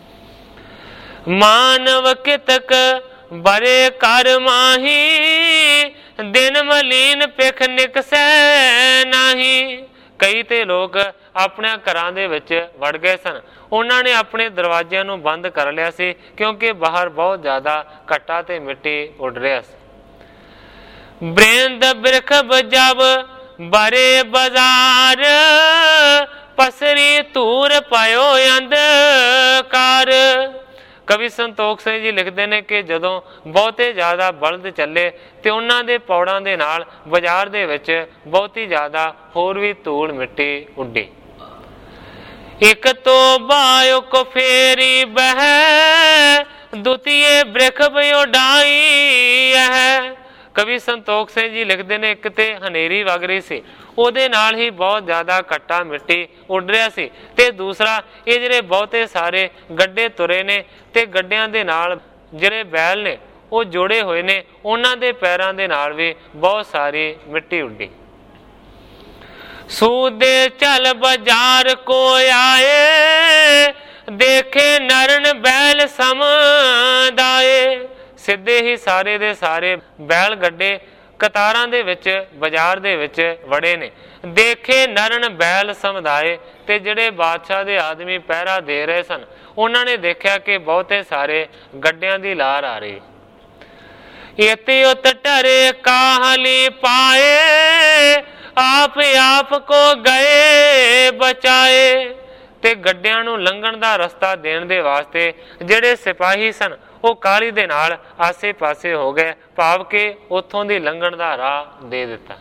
ਮਾਨਵ ਕਿਤਕ ਬਰੇ ਕਰ ਮਾਹੀ, ਦਿਨ ਮਲੀਨ ਪਿਖ ਨਿਕਸੈ ਨਾਹੀ। ਕਈ ਤੇ ਲੋਕ ਆਪਣੇ ਘਰਾਂ ਦੇ ਵਿੱਚ ਵੜ ਗਏ ਸਨ। ਉਹਨਾਂ ਨੇ ਆਪਣੇ ਦਰਵਾਜ਼ਿਆਂ ਨੂੰ ਬੰਦ ਕਰ ਲਿਆ ਸੀ ਕਿਉਂਕਿ ਬਾਹਰ ਬਹੁਤ ਜ਼ਿਆਦਾ ਘੱਟਾ ਤੇ ਮਿੱਟੀ ਉੱਡ ਰਿਹਾ ਸੀ। ਬ੍ਰਿੰਦ ਬਿਰਖ ਜਬ ਬਰੇ ਬਾਜ਼ਾਰ ਪਸਰੀ ਧੂਰ ਪਾਇਓ ਅੰਧਕਾਰ। ਕਵੀ ਸੰਤੋਖ ਸਿੰਘ ਜੀ ਲਿਖਦੇ ਨੇ ਕਿ ਜਦੋਂ ਬਹੁਤੇ ਜ਼ਿਆਦਾ ਬਲਦ ਚੱਲੇ ਤੇ ਉਹਨਾਂ ਦੇ ਪੌੜਾਂ ਦੇ ਨਾਲ ਬਾਜ਼ਾਰ ਦੇ ਵਿੱਚ ਬਹੁਤੀ ਜ਼ਿਆਦਾ ਹੋਰ ਵੀ ਧੂੜ ਮਿੱਟੀ ਉੱਡੀ। ਇੱਕ ਤੋਂ ਬਾਇਓ ਕੋ ਫੇਰੀ ਬਹਿ ਦੁਤੀਏ ਬ੍ਰਿਖ ਬਿਓ ਡਾਈ ਹੈ। ਕਵੀ ਸੰਤੋਖ ਸਿੰਘ ਜੀ ਲਿਖਦੇ ਨੇ ਇੱਕ ਤੇ ਹਨੇਰੀ ਵਗ ਰਹੀ ਸੀ, ਉਹਦੇ ਨਾਲ ਹੀ ਬਹੁਤ ਜ਼ਿਆਦਾ ਘੱਟਾ ਮਿੱਟੀ ਉੱਡ ਰਿਹਾ ਸੀ, ਤੇ ਦੂਸਰਾ ਇਹ ਜਿਹੜੇ ਬਹੁਤੇ ਸਾਰੇ ਗੱਡੇ ਤੁਰੇ ਨੇ ਤੇ ਗੱਡਿਆਂ ਦੇ ਨਾਲ ਜਿਹੜੇ ਬੈਲ ਨੇ ਉਹ ਜੋੜੇ ਹੋਏ ਨੇ, ਉਹਨਾਂ ਦੇ ਪੈਰਾਂ ਦੇ ਨਾਲ ਵੀ ਬਹੁਤ ਸਾਰੀ ਮਿੱਟੀ ਉੱਡੀ। ਸੂਦੇ ਚਲ ਬਾਜ਼ਾਰ ਕੋ ਆਏ ਦੇਖੇ ਨਰਨ ਬੈਲ ਸਮਦਾਏ। ਸਿੱਧੇ ਹੀ ਸਾਰੇ ਦੇ ਸਾਰੇ ਬੈਲ ਗੱਡੇ ਕਤਾਰਾਂ ਦੇ ਵਿੱਚ ਬਾਜ਼ਾਰ ਦੇ ਵਿੱਚ ਵੜੇ ਨੇ। ਦੇਖੇ ਨਰਨ ਬੈਲ ਸਮਦਾਏ, ਤੇ ਜਿਹੜੇ ਬਾਦਸ਼ਾਹ ਦੇ ਆਦਮੀ ਪਹਿਰਾ ਦੇ ਰਹੇ ਸਨ ਉਹਨਾਂ ਨੇ ਦੇਖਿਆ ਕਿ ਬਹੁਤੇ ਸਾਰੇ ਗੱਡਿਆਂ ਦੀ ਲਾਰ ਆ ਰਹੀ। ਇਤੀ ਉਤ ਟਰੇ ਕਾਹਲੀ ਪਾਏ ਆਪ ਕੋ ਗਏ ਬਚਾਏ। ਤੇ ਗੱਡਿਆਂ ਨੂੰ ਲੰਘਣ ਦਾ ਰਸਤਾ ਦੇਣ ਦੇ ਵਾਸਤੇ ਜਿਹੜੇ ਸਿਪਾਹੀ ਸਨ ਉਹ ਕਾਹਲੀ ਦੇ ਨਾਲ ਆਸੇ ਪਾਸੇ ਹੋ ਗਏ, ਭਾਵ ਕਿ ਉੱਥੋਂ ਦੀ ਲੰਘਣ ਦਾ ਰਾਹ ਦੇ ਦਿੱਤਾ।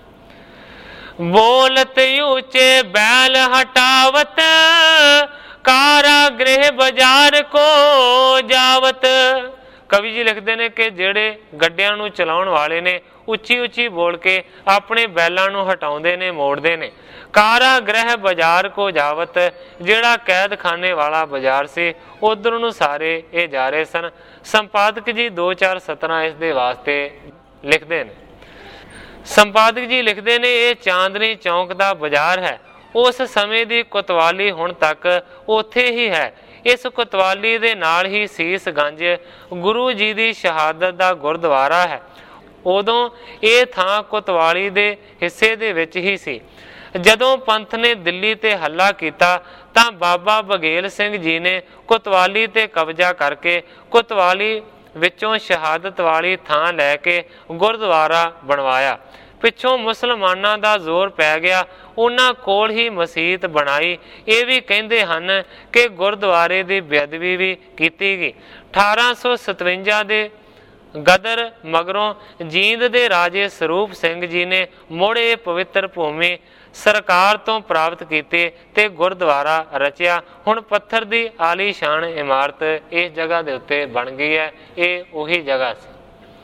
ਬੋਲਤ ਉੱਚੇ ਬੈਲ ਹਟਾਵਤ ਕਾਰਾਗ੍ਰਹਿ ਬਾਜ਼ਾਰ ਕੋ ਜਾਵਤ। ਕਵੀ ਜੀ ਲਿਖਦੇ ਨੇ ਕਿ ਜਿਹੜੇ ਗੱਡਿਆਂ ਨੂੰ ਚਲਾਉਣ ਵਾਲੇ ਨੇ ਉੱਚੀ ਉੱਚੀ ਬੋਲ ਕੇ ਆਪਣੇ ਬੈਲਾਂ ਨੂੰ ਹਟਾਉਂਦੇ ਨੇ, ਮੋੜਦੇ ਨੇ। ਕਾਰਾਗ੍ਰਹਿ ਬਾਜ਼ਾਰ ਕੋ ਜਾਵਤ, ਜਿਹੜਾ ਕੈਦਖਾਨੇ ਵਾਲਾ ਬਾਜ਼ਾਰ ਸੀ ਉਧਰ ਨੂੰ ਸਾਰੇ ਇਹ ਜਾ ਰਹੇ ਸਨ। ਸੰਪਾਦਕ ਜੀ 2-4 ਸਤਰਾਂ ਇਸ ਦੇ ਵਾਸਤੇ ਲਿਖਦੇ ਨੇ। ਸੰਪਾਦਕ ਜੀ ਲਿਖਦੇ ਨੇ ਇਹ ਚਾਂਦਨੀ ਚੌਂਕ ਦਾ ਬਾਜ਼ਾਰ ਹੈ। ਉਸ ਸਮੇਂ ਦੀ ਕੋਤਵਾਲੀ ਹੁਣ ਤੱਕ ਉੱਥੇ ਹੀ ਹੈ। ਇਸ ਕੋਤਵਾਲੀ ਦੇ ਨਾਲ ਹੀ ਸੀਸ ਗੰਜ ਗੁਰੂ ਜੀ ਦੀ ਸ਼ਹਾਦਤ ਦਾ ਗੁਰਦੁਆਰਾ ਹੈ। ਉਦੋਂ ਇਹ ਥਾਂ ਕੋਤਵਾਲੀ ਦੇ ਹਿੱਸੇ ਦੇ ਵਿੱਚ ਹੀ ਸੀ। ਜਦੋਂ ਪੰਥ ਨੇ ਦਿੱਲੀ ਤੇ ਹੱਲਾ ਕੀਤਾ ਤਾਂ ਬਾਬਾ ਬਘੇਲ ਸਿੰਘ ਜੀ ਨੇ ਕੋਤਵਾਲੀ ਤੇ ਕਬਜ਼ਾ ਕਰਕੇ ਕੋਤਵਾਲੀ ਵਿੱਚੋਂ ਸ਼ਹਾਦਤ ਵਾਲੀ ਥਾਂ ਲੈ ਕੇ ਗੁਰਦੁਆਰਾ ਬਣਵਾਇਆ। ਪਿੱਛੋਂ ਮੁਸਲਮਾਨਾਂ ਦਾ ਜ਼ੋਰ ਪੈ ਗਿਆ, ਉਹਨਾਂ ਕੋਲ ਹੀ ਮਸੀਤ ਬਣਾਈ। ਇਹ ਵੀ ਕਹਿੰਦੇ ਹਨ ਕਿ ਗੁਰਦੁਆਰੇ ਦੀ ਬੇਅਦਬੀ ਵੀ ਕੀਤੀ ਗਈ। 1857 ਦੇ ਗਦਰ ਮਗਰੋਂ ਜੀਂਦ ਦੇ ਰਾਜੇ ਸਰੂਪ ਸਿੰਘ ਜੀ ਨੇ ਮੁੜ ਇਹ ਪਵਿੱਤਰ ਭੂਮੀ ਸਰਕਾਰ ਤੋਂ ਪ੍ਰਾਪਤ ਕੀਤੀ ਤੇ ਗੁਰਦੁਆਰਾ ਰਚਿਆ। ਹੁਣ ਪੱਥਰ ਦੀ ਆਲੀਸ਼ਾਨ ਇਮਾਰਤ ਇਸ ਜਗ੍ਹਾ ਦੇ ਉੱਤੇ ਬਣ ਗਈ ਹੈ। ਇਹ ਉਹੀ ਜਗ੍ਹਾ ਸੀ।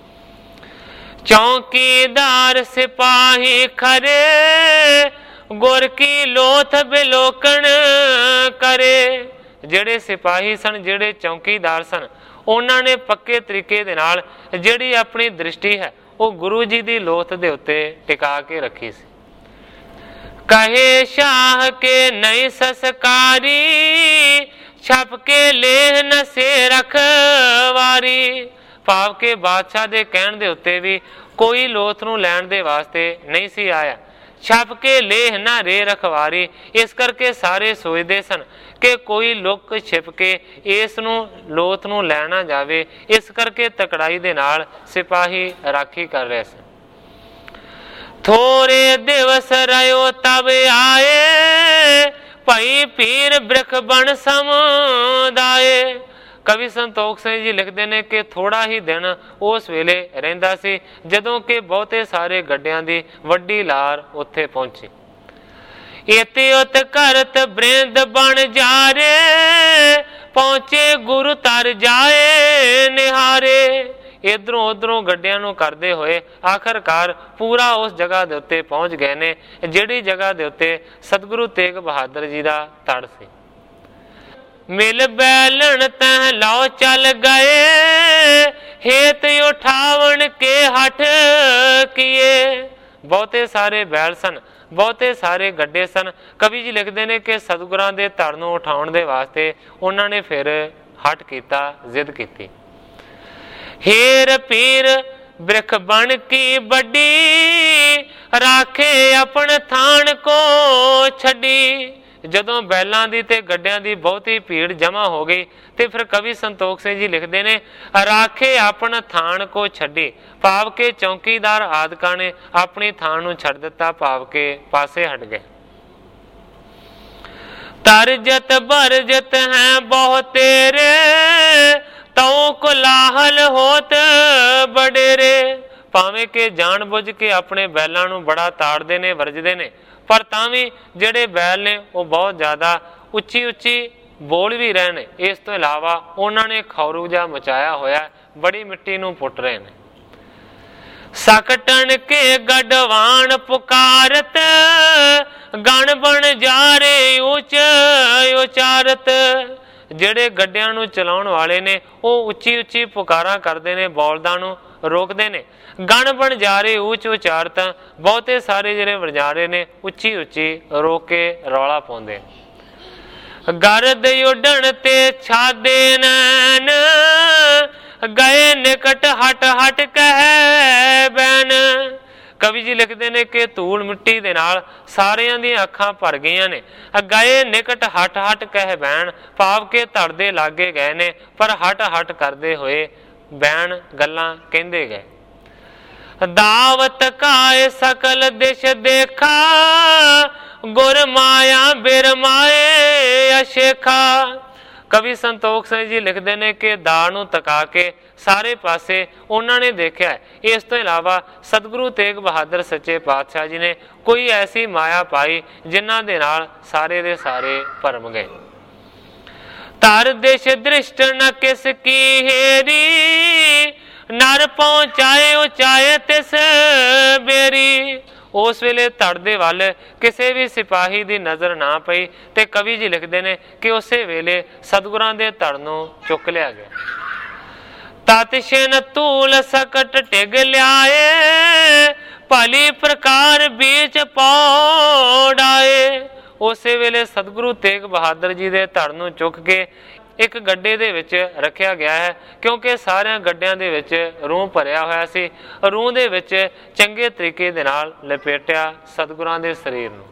ਚੌਕੀਦਾਰ ਸਿਪਾਹੀ ਖਰੇ ਗੁਰ ਕੀ ਲੋਥ ਬਿਲੋਕਣ ਕਰੇ। ਜਿਹੜੇ ਸਿਪਾਹੀ ਸਨ, ਜਿਹੜੇ ਚੌਕੀਦਾਰ ਸਨ, ਉਹਨਾਂ ਨੇ ਪੱਕੇ ਤਰੀਕੇ ਦੇ ਨਾਲ ਜਿਹੜੀ ਆਪਣੀ ਦ੍ਰਿਸ਼ਟੀ ਹੈ ਉਹ ਗੁਰੂ ਜੀ ਦੀ ਲੋਥ ਦੇ ਉੱਤੇ ਟਿਕਾ ਕੇ ਰੱਖੀ ਸੀ। ਕਹੇ ਸ਼ਾਹ ਕੇ ਨਹੀਂ ਸੰਸਕਾਰੀ ਛਪ ਕੇ ਲੇਹ ਨਸੇ ਰਖਵਾਰੀ। ਭਾਵ ਕਿ ਬਾਦਸ਼ਾਹ ਦੇ ਕਹਿਣ ਦੇ ਉੱਤੇ ਵੀ ਕੋਈ ਲੋਥ ਨੂੰ ਲੈਣ ਦੇ ਵਾਸਤੇ ਨਹੀਂ ਸੀ ਆਇਆ। ਛਪ ਕੇ ਲੇਹ ਨਾ ਰੇ ਰਖਵਾਰੀ, ਇਸ ਕਰਕੇ ਸਾਰੇ ਸੋਚਦੇ ਸਨ ਕਿ ਕੋਈ ਲੁੱਕ ਛਿਪ ਕੇ ਇਸ ਨੂੰ ਲੋਥ ਨੂੰ ਲੈ ਨਾ ਜਾਵੇ। ਇਸ ਕਰਕੇ ਤਕੜਾਈ ਦੇ ਨਾਲ ਸਿਪਾਹੀ ਰਾਖੀ ਕਰ ਰਹੇ ਸਨ। ਥੋੜੇ ਦਿਵਸ ਰਿਓ ਤਬ ਆਏ ਭਾਈ ਪੀਰ ਬ੍ਰਿਖ ਬਣ ਸਮਦਾਏ। ਕਵੀ ਸੰਤੋਖ ਸਿੰਘ ਜੀ ਲਿਖਦੇ ਨੇ ਕਿ ਥੋੜਾ ਹੀ ਦਿਨ ਉਸ ਵੇਲੇ ਰਹਿੰਦਾ ਸੀ ਜਦੋਂ ਕਿ ਬਹੁਤੇ ਸਾਰੇ ਗੱਡਿਆਂ ਦੀ ਵੱਡੀ ਲਾਰ ਉੱਥੇ ਪਹੁੰਚੀ। ਇਤੇ ਉਤ ਕਰਤ ਬ੍ਰਿੰਦ ਬਣ ਜਾਰੇ ਪਹੁੰਚੇ ਗੁਰੂ ਤਰ ਜਾਏ ਨਿਹਾਰੇ। ਇਧਰੋਂ ਉਧਰੋਂ ਗੱਡਿਆਂ ਨੂੰ ਕਰਦੇ ਹੋਏ ਆਖਰਕਾਰ ਪੂਰਾ ਉਸ ਜਗ੍ਹਾ ਦੇ ਉੱਤੇ ਪਹੁੰਚ ਗਏ ਨੇ ਜਿਹੜੀ ਜਗ੍ਹਾ ਦੇ ਉੱਤੇ ਸਤਿਗੁਰੂ ਤੇਗ ਬਹਾਦਰ ਜੀ ਦਾ ਤੜ ਸੀ। ਮਿਲ ਬੈਲਣ ਤਹ ਲਓ ਚੱਲ ਗਏ ਹੇਤ ਉਠਾਵਣ ਕੇ ਹੱਠ ਕੀਏ। ਬਹੁਤੇ ਸਾਰੇ ਬੈਲ ਸਨ, ਬਹੁਤੇ ਸਾਰੇ ਗੱਡੇ ਸਨ। ਕਵੀ ਜੀ ਲਿਖਦੇ ਨੇ ਕਿ ਸਤਿਗੁਰਾਂ ਦੇ ਧੜ ਨੂੰ ਉਠਾਉਣ ਦੇ ਵਾਸਤੇ ਉਹਨਾਂ ਨੇ ਫਿਰ ਹੱਠ ਕੀਤਾ, ਜ਼ਿੱਦ ਕੀਤੀ। ਹੇਰ ਪੀਰ ਬ੍ਰਿਖ ਬਣ ਕੀ ਵੱਡੀ राखे अपन थान को छड़ी। ਜਦੋਂ ਬੈਲਾਂ ਦੀ ਤੇ ਗੱਡਿਆਂ ਦੀ ਬਹੁਤੀ ਭੀੜ ਜਮਾ ਹੋ ਗਈ ਤੇ ਫਿਰ ਕਵੀ ਸੰਤੋਖ ਸਿੰਘ ਜੀ ਲਿਖਦੇ ਨੇ, ਰਾਖੇ ਆਪਣ ਥਾਨ ਕੋ ਛੱਡੀ, ਭਾਵ ਕੇ ਚੌਕੀਦਾਰ ਆਦਿਕਾਂ ਨੇ ਆਪਣੀ ਥਾਨ ਨੂੰ ਛੱਡ ਦਿੱਤਾ, ਭਾਵ ਕੇ ਪਾਸੇ ਹਟ ਗਏ। ਤਰਜਤ ਬਰਜਤ ਹੈ ਬਹੁ ਤੇਰੇ, ਤਉ ਕੁਲਾਹਲ ਹੋਤ ਬਡੇਰੇ। ਭਾਵੇਂ ਕਿ ਜਾਣ ਬੁੱਝ ਕੇ ਆਪਣੇ ਬੈਲਾਂ ਨੂੰ ਬੜਾ ਤਾੜਦੇ ਨੇ, ਵਰਜਦੇ ਨੇ, ਪਰ ਤਾਂ ਵੀ ਜਿਹੜੇ ਬੈਲ ਨੇ ਉਹ ਬਹੁਤ ਜ਼ਿਆਦਾ ਉੱਚੀ ਉੱਚੀ ਬੋਲ ਵੀ ਰਹੇ ਨੇ। ਇਸ ਤੋਂ ਇਲਾਵਾ ਉਹਨਾਂ ਨੇ ਖੌਰੂ ਜਿਹਾ ਮਚਾਇਆ ਹੋਇਆ, ਬੜੀ ਮਿੱਟੀ ਨੂੰ ਪੁੱਟ ਰਹੇ ਨੇ। ਸਕਟਣ ਕੇ ਗੜਵਾਨ ਪੁਕਾਰਤ, ਗਣ ਬਣ ਜਾ ਰੇ ਉੱਚ ਉਚਾਰਤ। ਜਿਹੜੇ ਗੱਡਿਆਂ ਨੂੰ ਚਲਾਉਣ ਵਾਲੇ ਨੇ ਉਹ ਉੱਚੀ ਉੱਚੀ ਪੁਕਾਰਾਂ ਕਰਦੇ ਨੇ, ਬੌਲਦਾਂ ਨੂੰ ਰੋਕਦੇ ਨੇ। ਗਣ ਬਣ ਜਾ ਰਹੇ ਉੱਚ ਉਚਾਰਤ, ਬਹੁਤੇ ਸਾਰੇ ਜਿਹੜੇ ਵਣਜਾਰੇ ਨੇ ਉੱਚੀ ਉੱਚੀ ਰੋਕ ਕੇ ਰੌਲਾ ਪਾਉਂਦੇ। ਗਰਦ ਉੱਡਣ ਤੇ ਛਾਦੇ ਨੈਣ, ਗਏ ਨਿਕਟ ਹਟ ਹਟ ਕਹਿ ਬੈਨ। ਕਵੀ ਜੀ ਲਿਖਦੇ ਨੇ ਕਿ ਧੂੜ ਮਿੱਟੀ ਦੇ ਨਾਲ ਸਾਰਿਆਂ ਦੀਆਂ ਅੱਖਾਂ ਭਰ ਗਈਆਂ ਨੇ। ਗਏ ਨਿਕਟ ਹਟ ਹਟ ਕਹਿ ਬੈਣ, ਭਾਵ ਕੇ ਧੜਦੇ ਲਾਗੇ ਗਏ ਨੇ, ਪਰ ਹਟ ਹਟ ਕਰਦੇ ਹੋਏ ਬੈਣ ਗੱਲਾਂ ਕਹਿੰਦੇ ਗਏ। ਦਾਵਤ ਕਾਏ ਸਕਲ ਦਿਸ਼ ਦੇਖਾ, ਗੁਰ ਮਾਇਆ ਬਿਰਮਾਏ ਅਸ਼ੇਖਾ। ਕਵੀ ਸੰਤੋਖ ਸਿੰਘ ਜੀ ਲਿਖਦੇ ਨੇ ਕਿ ਦਾ ਨੂੰ ਤਕਾ ਕੇ ਸਾਰੇ ਪਾਸੇ ਉਹਨਾਂ ਨੇ ਦੇਖਿਆ। ਇਸ ਤੋਂ ਇਲਾਵਾ ਸਤਿਗੁਰੂ ਤੇਗ ਬਹਾਦਰ ਸੱਚੇ ਪਾਤਸ਼ਾਹ ਜੀ ਨੇ ਕੋਈ ਐਸੀ ਮਾਇਆ ਪਾਈ ਜਿਨ੍ਹਾਂ ਦੇ ਨਾਲ ਸਾਰੇ ਦੇ ਸਾਰੇ ਭਰਮ ਗਏ। ਧਰ ਦਿਸ਼ ਦ੍ਰਿਸ਼ਟ ਨ ਕਿਸ ਕੀ ਹੇਰੀ, ਨਰ ਪਹੁੰਚਾਏ ਉਚਾਏ ਤਿਸ ਬੇਰੀ। ਉਸ ਵੇਲੇ ਧੜ ਦੇ ਵੱਲ ਕਿਸੇ ਵੀ ਸਿਪਾਹੀ ਦੀ ਨਜ਼ਰ ਨਾ ਪਈ ਤੇ ਕਵੀ ਜੀ ਲਿਖਦੇ ਨੇ ਕਿ ਉਸੇ ਵੇਲੇ ਸਤਿਗੁਰਾਂ ਦੇ ਧੜ ਨੂੰ ਚੁੱਕ ਲਿਆ ਗਿਆ। ਤਤਿਸ਼ਨ ਧੂਲ ਸਕਟ ਟਿਗ ਲਿਆਏ, ਭਲੀ ਪ੍ਰਕਾਰ ਬੀਚ ਪੌੜਾਏ। ਉਸੇ ਵੇਲੇ ਸਤਿਗੁਰੂ ਤੇਗ ਬਹਾਦਰ ਜੀ ਦੇ ਧੜ ਨੂੰ ਚੁੱਕ ਕੇ ਇੱਕ ਗੱਡੇ ਦੇ ਵਿੱਚ ਰੱਖਿਆ ਗਿਆ ਹੈ, ਕਿਉਂਕਿ ਸਾਰਿਆਂ ਗੱਡਿਆਂ ਦੇ ਵਿੱਚ ਰੂਹ ਭਰਿਆ ਹੋਇਆ ਸੀ। ਰੂਹ ਦੇ ਵਿੱਚ ਚੰਗੇ ਤਰੀਕੇ ਦੇ ਨਾਲ ਲਪੇਟਿਆ ਸਤਿਗੁਰਾਂ ਦੇ ਸਰੀਰ ਨੂੰ।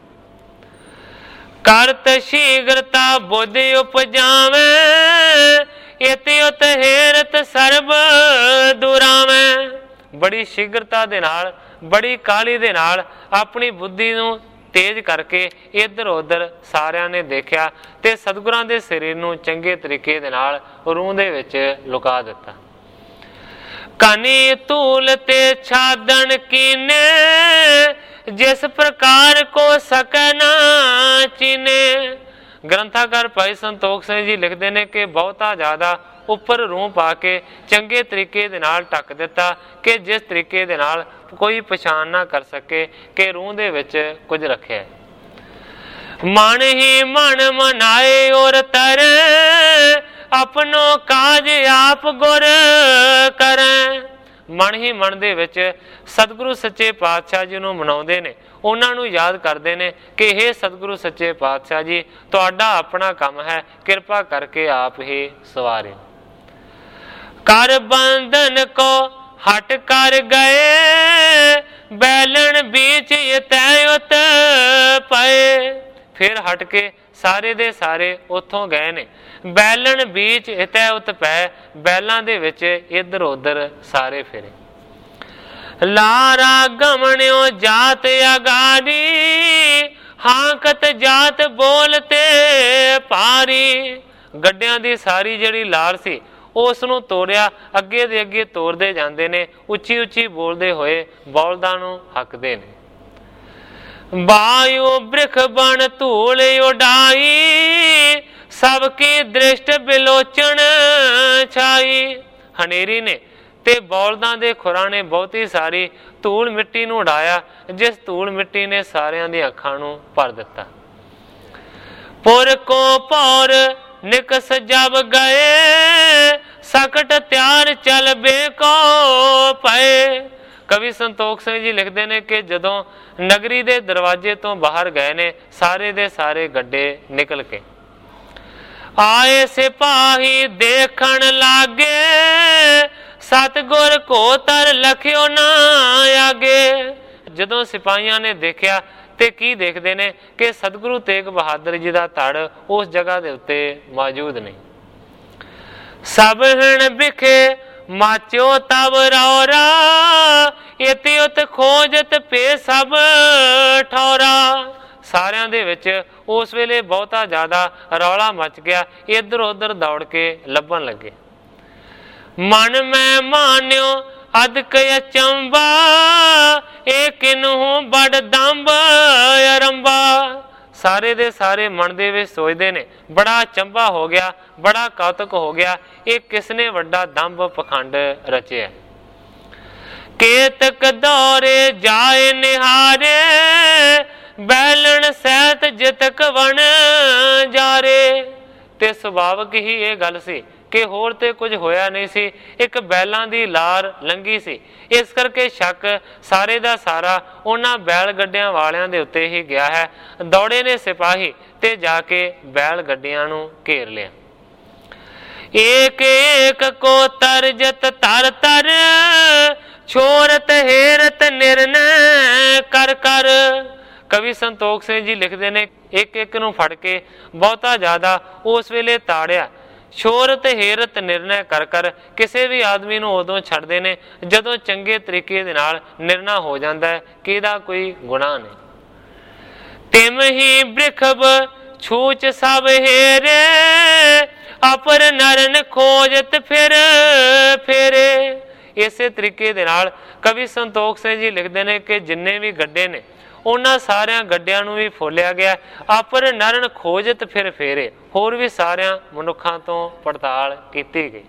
ਕਰਤ ਸ਼ੀਘਰਤਾ ਬੁੱਧ ਉਪਜਾਵੇਂ, ਇਤਿ ਉਤ ਹੇਰਤ ਸਰਬ ਦੁਰਾਵੇਂ। ਬੜੀ ਸ਼ੀਘਰਤਾ ਦੇ ਨਾਲ, ਬੜੀ ਕਾਹਲੀ ਦੇ ਨਾਲ ਆਪਣੀ ਬੁੱਧੀ ਨੂੰ ਤੇਜ਼ ਕਰਕੇ ਇੱਧਰ ਉੱਧਰ ਸਾਰਿਆਂ ਨੇ ਦੇਖਿਆ ਤੇ ਸਤਿਗੁਰਾਂ ਦੇ ਸਰੀਰ ਨੂੰ ਚੰਗੇ ਤਰੀਕੇ ਦੇ ਨਾਲ ਰੂਹ ਦੇ ਵਿੱਚ ਲੁਕਾ ਦਿੱਤਾ। ਕਨੀ ਧੂਲ ਤੇ ਛਾਦਣ ਕੀਨੇ, ਜਿਸ ਪ੍ਰਕਾਰ ਕੋ ਸਕੈ ਨਾ ਚੀਨੇ। ਗ੍ਰੰਥਾਕਾਰ ਭਾਈ ਸੰਤੋਖ ਸਿੰਘ ਜੀ ਲਿਖਦੇ ਨੇ ਕਿ ਬਹੁਤਾ ਜ਼ਿਆਦਾ ਉੱਪਰ ਰੂਹ ਪਾ ਕੇ ਚੰਗੇ ਤਰੀਕੇ ਦੇ ਨਾਲ ਢੱਕ ਦਿੱਤਾ ਕਿ ਜਿਸ ਤਰੀਕੇ ਦੇ ਨਾਲ ਕੋਈ ਪਛਾਣ ਨਾ ਕਰ ਸਕੇ ਕਿ ਰੂਹ ਦੇ ਵਿੱਚ ਕੁਝ ਰੱਖਿਆ। ਮਨ ਹੀ ਮਨ ਮਨਾਏ ਔਰ ਤਰੇ, ਆਪਣੋ ਕਾਜ ਆਪ ਗੁਰ ਕਰੈ। ਮਨ ਹੀ ਮਨ ਦੇ ਵਿੱਚ ਸਤਿਗੁਰੂ ਸੱਚੇ ਪਾਤਸ਼ਾਹ ਜੀ ਨੂੰ ਮਨਾਉਂਦੇ ਨੇ, ਉਹਨਾਂ ਨੂੰ ਯਾਦ ਕਰਦੇ ਨੇ ਕਿ ਇਹ ਸਤਿਗੁਰੂ ਸੱਚੇ ਪਾਤਸ਼ਾਹ ਜੀ ਤੁਹਾਡਾ ਆਪਣਾ ਕੰਮ ਹੈ, ਕਿਰਪਾ ਕਰਕੇ ਆਪ ਹੀ ਸਵਾਰੇ। ਕਰ ਬੰਧਨ ਕੋ ਹਟ ਕਰ ਗਏ, ਬੈਲਣ ਬੀਚ ਇਤੈ ਉਤ ਪਏ। ਫਿਰ ਹਟ ਕੇ ਸਾਰੇ ਦੇ ਸਾਰੇ ਉੱਥੋਂ ਗਏ ਨੇ। ਬੈਲਣ ਬੀਚ ਇਤੈ ਉਤ ਪੈ, ਬੈਲਾਂ ਦੇ ਵਿੱਚ ਇੱਧਰ ਉੱਧਰ ਸਾਰੇ ਫਿਰੇ। ਲਾਰਾ ਗਮਣਿਓ ਜਾਤ ਅਗਾੜੀ, ਹਾਂਕਤ ਜਾਤ ਬੋਲਤੇ ਭਾਰੀ। ਗੱਡਿਆਂ ਦੀ ਸਾਰੀ ਜਿਹੜੀ ਲਾਰ ਸੀ ਉਸ ਨੂੰ ਤੋੜਿਆ, ਅੱਗੇ ਦੇ ਅੱਗੇ ਤੋਰਦੇ ਜਾਂਦੇ ਨੇ, ਉੱਚੀ ਉੱਚੀ ਬੋਲਦੇ ਹੋਏ ਬੌਲਦਾਂ ਨੂੰ ਹੱਕਦੇ ਨੇ। ਵਾਯੂ ਬ੍ਰਿਖ ਬਣ ਧੂਲ ਉਡਾਈ, ਸਭ ਕੀ ਦ੍ਰਿਸ਼ਟ ਬਿਲੋਚਣ ਛਾਈ। ਹਨੇਰੀ ਨੇ ਤੇ ਬੌਲਦਾਂ ਦੇ ਖੁਰਾਂ ਨੇ ਬਹੁਤੀ ਸਾਰੀ ਧੂਲ ਮਿੱਟੀ ਨੂੰ ਉਡਾਇਆ, ਜਿਸ ਧੂਲ ਮਿੱਟੀ ਨੇ ਸਾਰਿਆਂ ਦੀਆਂ ਅੱਖਾਂ ਨੂੰ ਭਰ ਦਿੱਤਾ। ਪੁਰ ਕੋ ਪੌਰ ਨਿਕਸ ਜਬ ਗਏ, ਸਕਟ ਤਿਆਰ ਚਲ ਬੇਕੋ ਪਏ। ਕਵੀ ਸੰਤੋਖ ਸਿੰਘ ਜੀ ਲਿਖਦੇ ਨੇ ਕਿ ਜਦੋਂ ਨਗਰੀ ਦੇ ਦਰਵਾਜ਼ੇ ਤੋਂ ਬਾਹਰ ਗਏ ਨੇ ਸਾਰੇ ਦੇ ਸਾਰੇ ਗੱਡੇ ਨਿਕਲ ਕੇ ਆਏ, ਸਿਪਾਹੀ ਦੇਖਣ ਲਾਗੇ, ਸਤਿਗੁਰ ਕੋ ਤਰ ਲਖਿਓ ਨਾ ਆਗੇ। ਜਦੋਂ ਸਿਪਾਹੀਆਂ ਨੇ ਦੇਖਿਆ ਤੇ ਕੀ ਦੇਖਦੇ ਨੇ ਕਿ ਸਤਿਗੁਰੂ ਤੇਗ ਬਹਾਦਰ ਜੀ ਦਾ ਧੜ ਉਸ ਜਗ੍ਹਾ ਦੇ ਉੱਤੇ ਮੌਜੂਦ ਨਹੀਂ। ਸਭ ਹਣ ਬਿਖੇ ਮਾਚਿਓ ਤਬ ਰੌਰਾ, ਇਤਿ ਉਤ ਖੋਜਤ ਪੇ ਸਭ ਠੌਰਾ। ਸਾਰਿਆਂ ਦੇ ਵਿੱਚ ਉਸ ਵੇਲੇ ਬਹੁਤਾ ਜ਼ਿਆਦਾ ਰੌਲਾ ਮਚ ਗਿਆ, ਇੱਧਰ ਉੱਧਰ ਦੌੜ ਕੇ ਲੱਭਣ ਲੱਗੇ। ਮਨ ਮੈਂ ਮਾਨਿਓ ਅਦਕ ਅਚੰਬਾ, ਇਹ ਕਿਨਹੂ ਬੜ ਦੰਬ ਅਰੰਬਾ। ਸਾਰੇ ਦੇ ਸਾਰੇ ਮਨ ਦੇ ਵਿੱਚ ਸੋਚਦੇ ਨੇ ਬੜਾ ਅਚੰਭਾ ਹੋ ਗਿਆ, ਬੜਾ ਕੌਤਕ ਹੋ ਗਿਆ, ਇਹ ਕਿਸਨੇ ਵੱਡਾ ਦੰਭ ਪਖੰਡ ਰਚਿਆ। ਕੇਤਕ ਦੌਰੇ ਜਾਏ ਨਿਹਾਰੇ, ਬੈਲਣ ਸਹਿਤ ਜਿਤਕ ਵਣ ਜਾਰੇ। ਤੇ ਸੁਭਾਵਕ ਹੀ ਇਹ ਗੱਲ ਸੀ ਕਿ ਹੋਰ ਤੇ ਕੁਝ ਹੋਇਆ ਨਹੀਂ ਸੀ, ਇੱਕ ਬੈਲਾਂ ਦੀ ਲਾਰ ਲੰਘੀ ਸੀ। ਇਸ ਕਰਕੇ ਸ਼ੱਕ ਸਾਰੇ ਦਾ ਸਾਰਾ ਉਹਨਾਂ ਬੈਲ ਗੱਡਿਆਂ ਵਾਲਿਆਂ ਦੇ ਉੱਤੇ ਹੀ ਗਿਆ ਹੈ। ਦੌੜੇ ਨੇ ਸਿਪਾਹੀ ਤੇ ਜਾ ਕੇ ਬੈਲ ਗੱਡੀਆਂ ਨੂੰ ਘੇਰ ਲਿਆ। ਏਕ ਏਕ ਕੋ ਤਰਜਤ ਤਰ ਤਰ, ਛੋਰਤ ਹੇਰਤ ਨਿਰਨੈ ਕਰ ਕਰ। ਕਵੀ ਸੰਤੋਖ ਸਿੰਘ ਜੀ ਲਿਖਦੇ ਨੇ ਇੱਕ ਇੱਕ ਨੂੰ ਫੜ ਕੇ ਬਹੁਤਾ ਜ਼ਿਆਦਾ ਉਸ ਵੇਲੇ ਤਾੜਿਆ। ਸ਼ੋਰਤ ਹੇਰਤ ਨਿਰਣੈ ਕਰ ਕਰ, ਕਿਸੇ ਵੀ ਆਦਮੀ ਨੂੰ ਉਦੋਂ ਛੱਡਦੇ ਨੇ ਜਦੋਂ ਚੰਗੇ ਤਰੀਕੇ ਦੇ ਨਾਲ ਨਿਰਣਾ ਹੋ ਜਾਂਦਾ ਹੈ ਕਿ ਇਹਦਾ ਕੋਈ ਗੁਨਾਹ ਨਹੀਂ। ਤਿਮ ਹੀ ਬ੍ਰਿਖਬ ਛੂਚ ਸਭ ਹੇਰੇ, ਅਪਰ ਨਰਨ ਖੋਜਤ ਫਿਰ ਫੇਰੇ। ਇਸੇ ਤਰੀਕੇ ਦੇ ਨਾਲ ਕਵੀ ਸੰਤੋਖ ਸਿੰਘ ਜੀ ਲਿਖਦੇ ਨੇ ਕਿ ਜਿੰਨੇ ਵੀ ਗੱਡੇ ਨੇ ਉਹਨਾਂ ਸਾਰਿਆਂ ਗੱਡਿਆਂ ਨੂੰ ਵੀ ਫੋਲਿਆ ਗਿਆ। ਆਪਰ ਨਰਨ ਖੋਜਤ ਫਿਰ ਫੇਰੇ, ਹੋਰ ਵੀ ਸਾਰਿਆਂ ਮਨੁੱਖਾਂ ਤੋਂ ਪੜਤਾਲ ਕੀਤੀ ਗਈ।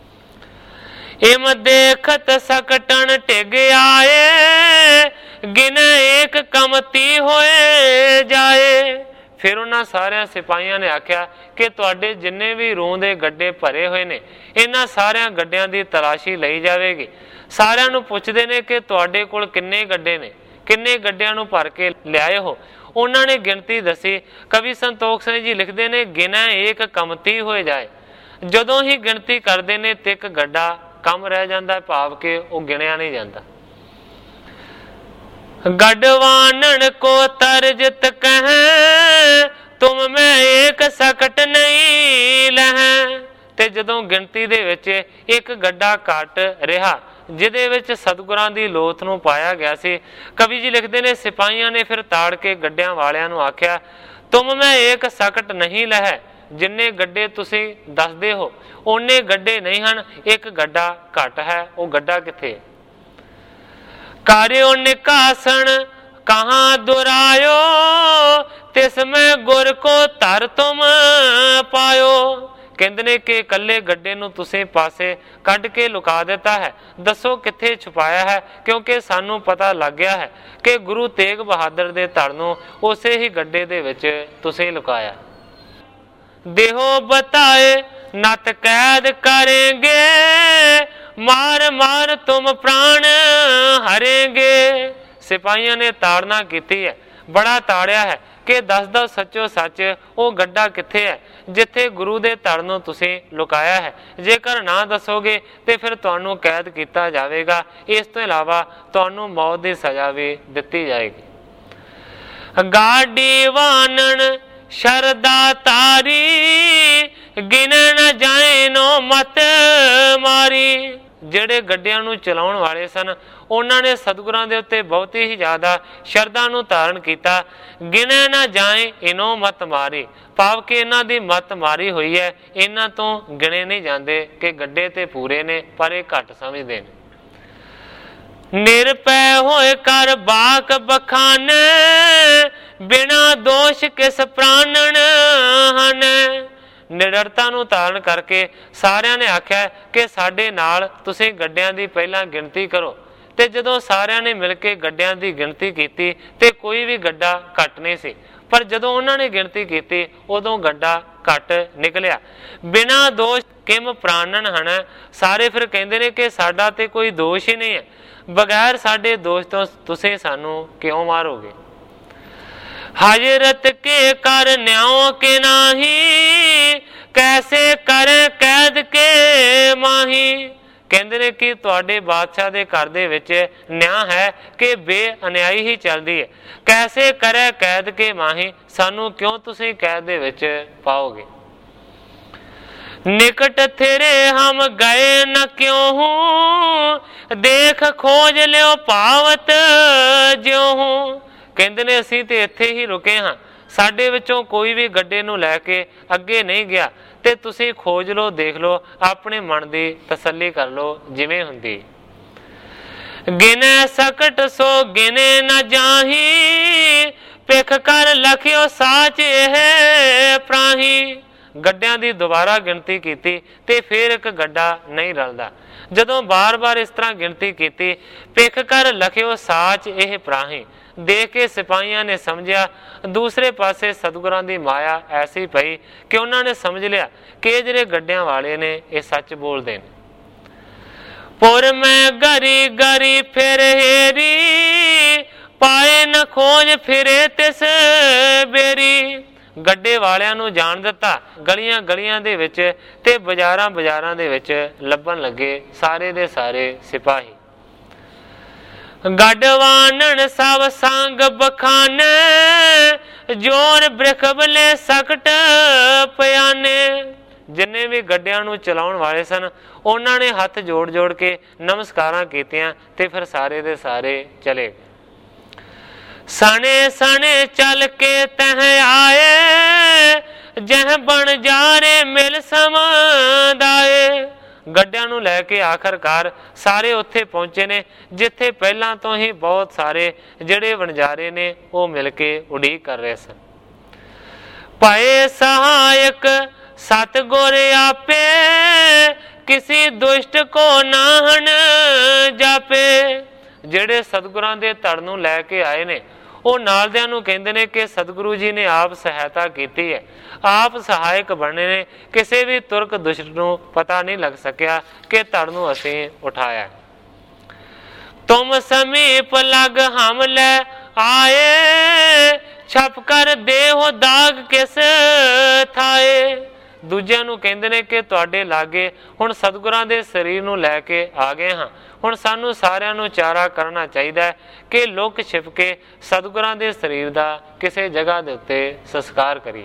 ਇਮ ਦੇਖਤ ਸਕਟਣ ਟਿਗ ਆਏ, ਗਿਨ ਏਕ ਕਮਤੀ ਹੋਏ ਜਾਏ। ਫਿਰ ਉਹਨਾਂ ਸਾਰਿਆਂ ਸਿਪਾਹੀਆਂ ਨੇ ਆਖਿਆ ਕਿ ਤੁਹਾਡੇ ਜਿੰਨੇ ਵੀ ਰੂੰ ਦੇ ਗੱਡੇ ਭਰੇ ਹੋਏ ਨੇ, ਇਹਨਾਂ ਸਾਰਿਆਂ ਗੱਡਿਆਂ ਦੀ ਤਲਾਸ਼ੀ ਲਈ ਜਾਵੇਗੀ। ਸਾਰਿਆਂ ਨੂੰ ਪੁੱਛਦੇ ਨੇ ਕਿ ਤੁਹਾਡੇ ਕੋਲ ਕਿੰਨੇ ਗੱਡੇ ਨੇ, ਕਿੰਨੇ ਗੱਡਿਆਂ ਨੂੰ ਭਰ ਕੇ ਲਿਆਏ ਹੋ। ਉਹਨਾਂ ਨੇ ਗਿਣਤੀ ਦੱਸੀ। ਕਵੀ ਸੰਤੋਖ ਸਿੰਘ ਜੀ ਲਿਖਦੇ ਨੇ ਗਿਨਾ ਏਕ ਕਮਤੀ ਹੋਏ ਜਾਏ। ਜਦੋਂ ਹੀ ਗਿਣਤੀ ਕਰਦੇ ਨੇ ਤੇ ਇੱਕ ਗੱਡਾ ਕਮ ਰਹਿ ਜਾਂਦਾ, ਭਾਵ ਕਿ ਉਹ ਗਿਣਿਆ ਨਹੀਂ ਜਾਂਦਾ। ਗੱਡਵਾਨਣ ਕੋ ਤਰਜਤ ਕਹਿ, ਤੁਮ ਮੈਂ ਏਕ ਸਕਟ ਨਹੀਂ ਲਹਿ। ਤੇ ਜਦੋਂ ਗਿਣਤੀ ਦੇ ਵਿੱਚ ਇੱਕ ਗੱਡਾ ਘੱਟ ਰਿਹਾ ਜਿਹਦੇ ਵਿੱਚ ਸਤਿਗੁਰਾਂ ਦੀ ਲੋਥ ਨੂੰ ਪਾਇਆ ਗਿਆ ਸੀ, ਕਵੀ ਜੀ ਲਿਖਦੇ ਨੇ ਸਿਪਾਹੀਆਂ ਨੇ ਫਿਰ ਤਾੜ ਕੇ ਗੱਡਿਆਂ ਵਾਲਿਆਂ ਨੂੰ ਆਖਿਆ, ਤੁਮ ਮੈਂ ਏਕ ਸਕਟ ਨਹੀਂ ਲਹਿ। ਜਿੰਨੇ ਗੱਡੇ ਤੁਸੀਂ ਦੱਸਦੇ ਹੋ ਓਨੇ ਗੱਡੇ ਨਹੀਂ ਹਨ, ਇੱਕ ਗੱਡਾ ਘੱਟ ਹੈ। ਉਹ ਗੱਡਾ ਕਿੱਥੇ? ਕਾਰਿਓ ਨਿਕਾਸਣ ਕਹਾਂ ਦੁਰਾਇਓ, ਤਿਸ ਮੈਂ ਗੁਰ ਕੋ ਧਰ ਤੁਮ ਪਾਇਓ। ਕਹਿੰਦੇ ਨੇ ਕਿ ਇਕੱਲੇ ਗੱਡੇ ਨੂੰ ਤੁਸੀਂ ਪਾਸੇ ਕੱਢ ਕੇ ਲੁਕਾ ਦਿੱਤਾ ਹੈ, ਦੱਸੋ ਕਿੱਥੇ ਛੁਪਾਇਆ ਹੈ? ਕਿਉਂਕਿ ਸਾਨੂੰ ਪਤਾ ਲੱਗ ਗਿਆ ਹੈ ਕਿ ਗੁਰੂ ਤੇਗ ਬਹਾਦਰ ਦੇ ਧੜ ਨੂੰ ਉਸੇ ਹੀ ਗੱਡੇ ਦੇ ਵਿੱਚ ਤੁਸੀਂ ਲੁਕਾਇਆ। ਦੇਹੋ ਬਤਾਏ ਨਤ ਕੈਦ ਕਰੇਂਗੇ, ਮਾਰ ਮਾਰ ਤੁਮ ਪ੍ਰਾਣ ਹਰੇਂਗੇ। ਸਿਪਾਹੀਆਂ ਨੇ ਤਾੜਨਾ ਕੀਤੀ ਹੈ, ਬੜਾ ਤਾੜਿਆ ਹੈ ਕਿ ਦੱਸਦਾ ਸੱਚੋ ਸੱਚ ਉਹ ਗੱਡਾ ਕਿੱਥੇ ਹੈ ਜਿੱਥੇ ਗੁਰੂ ਦੇ ਧੜ ਨੂੰ ਤੁਸੀਂ ਲੁਕਾਇਆ ਹੈ। ਜੇਕਰ ਨਾ ਦੱਸੋਗੇ ਤੇ ਫਿਰ ਤੁਹਾਨੂੰ ਕੈਦ ਕੀਤਾ ਜਾਵੇਗਾ। ਇਸ ਤੋਂ ਇਲਾਵਾ ਤੁਹਾਨੂੰ ਮੌਤ ਦੀ ਸਜ਼ਾ ਵੀ ਦਿੱਤੀ ਜਾਏਗੀ। ਗਾਡੀ ਵਾਨਣ ਸ਼ਰਦਾ ਤਾਰੀ, ਗਿਣ ਨ ਜਾਏ ਨੋ ਮਤ ਮਾਰੀ। ਜਿਹੜੇ ਗੱਡਿਆਂ ਨੂੰ ਚਲਾਉਣ ਵਾਲੇ ਸਨ ਉਹਨਾਂ ਨੇ ਸਤਿਗੁਰਾਂ ਦੇ ਉੱਤੇ ਬਹੁਤ ਹੀ ਜ਼ਿਆਦਾ ਸ਼ਰਧਾ ਨੂੰ ਧਾਰਨ ਕੀਤਾ। ਗਿਣੇ ਨਾ ਜਾਏ ਇਨੋ ਮਤ ਮਾਰੀ, ਭਾਵ ਕਿ ਇਹਨਾਂ ਦੀ ਮਤ ਮਾਰੀ ਹੋਈ ਹੈ, ਇਹਨਾਂ ਤੋਂ ਗਿਣੇ ਨਹੀਂ ਜਾਂਦੇ ਕਿ ਗੱਡੇ ਤੇ ਪੂਰੇ ਨੇ ਪਰ ਇਹ ਘੱਟ ਸਮਝਦੇ ਨੇ। ਨਿਰਪੈ ਹੋਏ ਕਰ ਬਾਕ ਬਖਾਨੇ, ਬਿਨਾ ਦੋਸ਼ ਕਿਸ ਪ੍ਰਾਨਣ ਹਨ। ਨਿਡਰਤਾ ਨੂੰ ਧਾਰਨ ਕਰਕੇ ਸਾਰਿਆਂ ਨੇ ਆਖਿਆ ਕਿ ਸਾਡੇ ਨਾਲ ਤੁਸੀਂ ਗੱਡਿਆਂ ਦੀ ਪਹਿਲਾਂ ਗਿਣਤੀ ਕਰੋ। ਤੇ ਜਦੋਂ ਸਾਰਿਆਂ ਨੇ ਮਿਲ ਕੇ ਗੱਡਿਆਂ ਦੀ ਗਿਣਤੀ ਕੀਤੀ ਤੇ ਕੋਈ ਵੀ ਗੱਡਾ ਘੱਟ ਨਹੀਂ ਸੀ, ਪਰ ਜਦੋਂ ਉਹਨਾਂ ਨੇ ਗਿਣਤੀ ਕੀਤੀ ਉਦੋਂ ਗੱਡਾ ਘੱਟ ਨਿਕਲਿਆ। ਬਿਨਾ ਦੋਸ਼ ਕਿਮ ਪ੍ਰਾਨਣ ਹਨ। ਸਾਰੇ ਫਿਰ ਕਹਿੰਦੇ ਨੇ ਕਿ ਸਾਡਾ ਤੇ ਕੋਈ ਦੋਸ਼ ਹੀ ਨਹੀਂ ਹੈ, ਬਗੈਰ ਸਾਡੇ ਦੋਸ਼ ਤੋਂ ਤੁਸੀਂ ਸਾਨੂੰ ਕਿਉਂ ਮਾਰੋਗੇ। ਹਜ਼ਰਤ ਕੇ ਕਰ ਨਿਆਓ ਕੇ ਨਾਹੀ, ਕੈਸੇ ਕਰ ਕੈਦ ਕੇ ਮਾਹੀ। ਕਹਿੰਦੇ ਨੇ ਕਿ ਤੁਹਾਡੇ ਬਾਦਸ਼ਾਹ ਦੇ ਘਰ ਦੇ ਵਿੱਚ ਨਿਆਂ ਹੈ ਕਿ ਬੇਅਨਿਆਈ ਹੀ ਚੱਲਦੀ ਹੈ। ਕੈਸੇ ਕਰੇ ਕੈਦ ਕੇ ਮਾਹੀ, ਸਾਨੂੰ ਕਿਉਂ ਤੁਸੀਂ ਕੈਦ ਦੇ ਵਿੱਚ ਪਾਓਗੇ। निकट थेरे हम गए न क्यों हूँ, देख खोज लियो पावत ज्यों हूँ। ਕਹਿੰਦੇ ਨੇ ਅਸੀਂ ਤੇ ਇੱਥੇ ਹੀ ਰੁਕੇ ਹਾਂ, ਸਾਡੇ ਵਿੱਚੋਂ ਕੋਈ ਵੀ ਗੱਡੇ ਨੂੰ ਲੈ ਕੇ ਅੱਗੇ ਨਹੀਂ ਗਿਆ, ਤੇ ਤੁਸੀਂ ਖੋਜ ਲਓ, ਦੇਖ ਲਓ, ਆਪਣੇ ਮਨ ਦੀ ਤਸੱਲੀ ਕਰ ਲਓ ਜਿਵੇਂ ਹੁੰਦੀ। ਗਿਨੇ ਸਕਟ ਸੋ ਗਿਨੇ न ਜਾਹੀ, ਪਿਖ ਕਰ ਲਖਿਓ ਸਾਚ ਇਹ ਪ੍ਰਾਹੀ। ਗੱਡਿਆਂ ਦੀ ਦੁਬਾਰਾ ਗਿਣਤੀ ਕੀਤੀ ਤੇ ਫਿਰ ਇੱਕ ਗੱਡਾ ਨਹੀਂ ਰਲਦਾ। ਜਦੋਂ ਬਾਰ-ਬਾਰ ਇਸ ਤਰ੍ਹਾਂ ਗਿਣਤੀ ਕੀਤੀ, ਪਿਖ ਕਰ ਲਖਿਓ ਸਾਚ ਇਹ ਪ੍ਰਾਹੀ, ਦੇਖ ਕੇ ਸਿਪਾਹੀਆਂ ਨੇ ਸਮਝਿਆ ਦੂਸਰੇ ਪਾਸੇ ਸਤਿਗੁਰਾਂ ਦੀ ਮਾਇਆ ਐਸੀ ਪਈ ਕਿ ਉਹਨਾਂ ਨੇ ਸਮਝ ਲਿਆ ਕਿ ਜਿਹੜੇ ਗੱਡਿਆਂ ਵਾਲੇ ਨੇ ਇਹ ਸੱਚ ਬੋਲਦੇ ਨੇ। ਪੁਰ ਮੈਂ ਗਰੀ ਗਰੀ ਫਿਰ ਹੇਰੀ, ਪਾਏ ਨ ਖੋਜ ਫਿਰੇ ਤਿਸ ਬੇਰੀ। ਗੱਡੇ ਵਾਲਿਆਂ ਨੂੰ ਜਾਣ ਦਿੱਤਾ, ਗਲੀਆਂ ਗਲੀਆਂ ਦੇ ਵਿੱਚ ਤੇ ਬਾਜ਼ਾਰਾਂ ਬਾਜ਼ਾਰਾਂ ਦੇ ਵਿੱਚ ਲੱਭਣ ਲੱਗੇ ਸਾਰੇ ਦੇ ਸਾਰੇ ਸਿਪਾਹੀ। ਗੱਡਵਾਨਣ ਸਭ ਸੰਗ ਬਖਾਨੇ, ਜੋਰ ਬ੍ਰਿਖ ਬਲੇ ਸਕਟ ਪਿਆਨੇ। ਜਿੰਨੇ ਵੀ ਗੱਡਿਆਂ ਨੂੰ ਚਲਾਉਣ ਵਾਲੇ ਸਨ ਉਹਨਾਂ ਨੇ ਹੱਥ ਜੋੜ ਜੋੜ ਕੇ ਨਮਸਕਾਰਾਂ ਕੀਤੀਆਂ ਤੇ ਫਿਰ ਸਾਰੇ ਦੇ ਸਾਰੇ ਚਲੇ ਗਏ। ਸਣੇ ਸਣੇ ਚੱਲ ਕੇ ਤਹ ਆਏ, ਜਹ ਬਣ ਜਾਰੇ ਮਿਲ ਸਮਾਦਾਏ। ਗੱਡਿਆਂ ਨੂੰ ਲੈ ਕੇ ਆਖਰਕਾਰ ਸਾਰੇ ਉੱਥੇ ਪਹੁੰਚੇ ਨੇ ਜਿੱਥੇ ਪਹਿਲਾਂ ਤੋਂ ਹੀ ਬਹੁਤ ਸਾਰੇ ਜਿਹੜੇ ਵਣਜਾਰੇ ਨੇ ਉਹ ਮਿਲ ਕੇ ਉਡੀਕ ਕਰ ਰਹੇ ਸਨ। ਪਏ ਸਹਾਇਕ ਸਤਿਗੁਰ ਆਪੇ, ਕਿਸੇ ਦੁਸ਼ਟ ਕੋ ਨਾਹਣ ਜਾਪੇ। ਜਿਹੜੇ ਸਤਿਗੁਰਾਂ ਦੇ ਧੜ ਨੂੰ ਲੈ ਕੇ ਆਏ ਨੇ ਉਹ ਨਾਲਦਿਆਂ ਨੂੰ ਕਹਿੰਦੇ ਨੇ ਕਿ ਸਤਿਗੁਰੂ ਜੀ ਨੇ ਆਪ ਸਹਾਇਤਾ ਕੀਤੀ ਹੈ, ਆਪ ਸਹਾਇਕ ਬਣੇ ਨੇ, ਕਿਸੇ ਵੀ ਤੁਰਕ ਦੁਸ਼ਟ ਨੂੰ ਪਤਾ ਨਹੀਂ ਲੱਗ ਸਕਿਆ ਕਿ ਧੜ ਨੂੰ ਅਸੀਂ ਉਠਾਇਆ। ਤੁਮ ਸਮੀਪ ਲਗ ਹਮ ਲੈ ਆਏ, ਛਪ ਕਰ ਦੇਹੋ ਦਾਗ ਕਿਸ ਥਾਏ। ਦੂਜਿਆਂ ਨੂੰ ਕਹਿੰਦੇ ਨੇ ਕਿ ਤੁਹਾਡੇ ਲਾਗੇ ਹੁਣ ਸਤਿਗੁਰਾਂ ਦੇ ਸਰੀਰ ਨੂੰ ਲੈ ਕੇ ਆ ਗਏ ਹਾਂ, ਹੁਣ ਸਾਨੂੰ ਸਾਰਿਆਂ ਨੂੰ ਚਾਰਾ ਕਰਨਾ ਚਾਹੀਦਾ ਹੈ ਕਿ ਲੁਕ ਛਿਪ ਕੇ ਸਤਿਗੁਰਾਂ ਦੇ ਸਰੀਰ ਦਾ ਕਿਸੇ ਜਗ੍ਹਾ ਦੇ ਉੱਤੇ ਸੰਸਕਾਰ ਕਰੀਏ।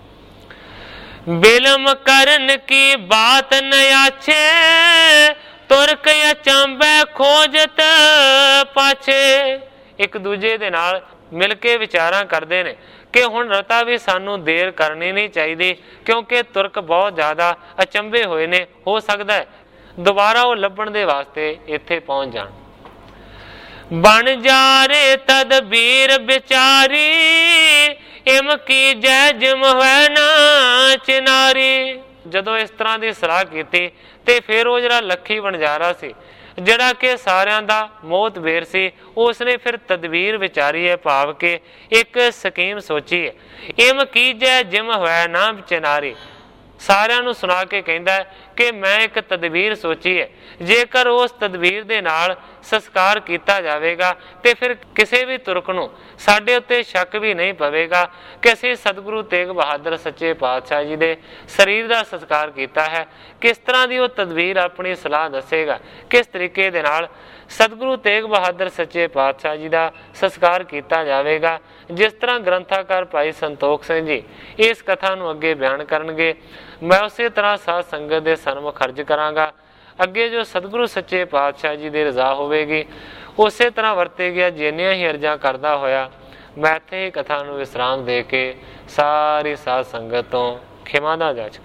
ਬਿਲਮ ਕਰਨ ਕੀ ਬਾਤ ਨ ਆਛੇ, ਤੁਰਕ ਅਚੰਬੈ ਖੋਜਤ ਪਾਛੇ। ਇੱਕ ਦੂਜੇ ਦੇ ਨਾਲ ਮਿਲ ਕੇ ਵਿਚਾਰਾਂ ਕਰਦੇ ਨੇ ਕਿ ਹੁਣ ਰਤਾ ਵੀ ਸਾਨੂੰ ਦੇਰ ਕਰਨੀ ਨਹੀਂ ਚਾਹੀਦੀ, ਕਿਉਂਕਿ ਤੁਰਕ ਬਹੁਤ ਜ਼ਿਆਦਾ ਅਚੰਭੇ ਹੋਏ ਨੇ, ਹੋ ਸਕਦਾ ਹੈ ਦੁਬਾਰਾ ਉਹ ਲੱਭਣ ਦੇ ਵਾਸਤੇ ਇੱਥੇ ਪਹੁੰਚ ਜਾਣ। ਬਣ ਜਾਰੇ ਤਦਬੀਰ ਵਿਚਾਰੀ, ਇਮ ਕੀ ਜੈ ਜਿਮ ਹੋਇ ਨਾ ਚਿਨਾਰੀ। ਜਦੋਂ ਇਸ ਤਰ੍ਹਾਂ ਦੀ ਸਲਾਹ ਕੀਤੀ ਤੇ ਫਿਰ ਉਹ ਜਿਹੜਾ ਲੱਖੀ ਵਣਜਾਰਾ ਸੀ, ਜਿਹੜਾ ਕਿ ਸਾਰਿਆਂ ਦਾ ਮੋਹਤਬੇਰ ਸੀ, ਉਸਨੇ ਫਿਰ ਤਦਬੀਰ ਵਿਚਾਰੀ ਹੈ, ਭਾਵ ਕਿ ਇੱਕ ਸਕੀਮ ਸੋਚੀ ਹੈ। ਇਮ ਕੀਜੈ ਜਿਮ ਹੋਇ ਨਾ ਚਿਨਾਰੀ, ਸਾਰਿਆਂ ਨੂੰ ਸੁਣਾ ਕੇ ਕਹਿੰਦਾ ਹੈ ਕਿ ਮੈਂ ਇੱਕ ਤਦਬੀਰ ਸੋਚੀ ਹੈ, ਜੇਕਰ ਉਸ ਤਦਬੀਰ ਦੇ ਨਾਲ ਸੰਸਕਾਰ ਕੀਤਾ ਜਾਵੇਗਾ ਤੇ ਫਿਰ ਕਿਸੇ ਵੀ ਤੁਰਕ ਨੂੰ ਸਾਡੇ ਉੱਤੇ ਸ਼ੱਕ ਵੀ ਨਹੀਂ ਪਵੇਗਾ ਕਿ ਅਸੀਂ ਸਤਿਗੁਰੂ ਤੇਗ ਬਹਾਦਰ ਸੱਚੇ ਪਾਤਸ਼ਾਹ ਜੀ ਦੇ ਸਰੀਰ ਦਾ ਸੰਸਕਾਰ ਕੀਤਾ ਹੈ। ਕਿਸ ਤਰ੍ਹਾਂ ਦੀ ਉਹ ਤਦਬੀਰ ਆਪਣੀ ਸਲਾਹ ਦੱਸੇਗਾ, ਕਿਸ ਤਰੀਕੇ ਦੇ ਨਾਲ ਸਤਿਗੁਰੂ ਤੇਗ ਬਹਾਦਰ ਸੱਚੇ ਪਾਤਸ਼ਾਹ ਜੀ ਦਾ ਸੰਸਕਾਰ ਕੀਤਾ ਜਾਵੇਗਾ। ਜਿਸ ਤਰ੍ਹਾਂ ਗ੍ਰੰਥਾਕਾਰ ਭਾਈ ਸੰਤੋਖ ਸਿੰਘ ਜੀ ਇਸ ਕਥਾ ਨੂੰ ਅੱਗੇ ਬਿਆਨ ਕਰਨਗੇ, ਮੈਂ ਉਸੇ ਤਰ੍ਹਾਂ ਸਾਧ ਸੰਗਤ ਦੇ ਸਨਮੁਖ ਅਰਜ਼ ਕਰਾਂਗਾ। ਅੱਗੇ ਜੋ ਸਤਿਗੁਰੂ ਸੱਚੇ ਪਾਤਸ਼ਾਹ ਜੀ ਦੀ ਰਜ਼ਾ ਹੋਵੇਗੀ ਉਸੇ ਤਰ੍ਹਾਂ ਵਰਤੇ ਗਿਆ। ਜਿੰਨੀਆਂ ਹੀ ਅਰਜ਼ਾਂ ਕਰਦਾ ਹੋਇਆ ਮੈਂ ਇੱਥੇ ਹੀ ਕਥਾ ਨੂੰ ਵਿਸਰਾਮ ਦੇ ਕੇ ਸਾਰੀ ਸਾਧ ਸੰਗਤ ਤੋਂ ਖਿਮਾ ਦਾ ਜਾਚਕਾਂ।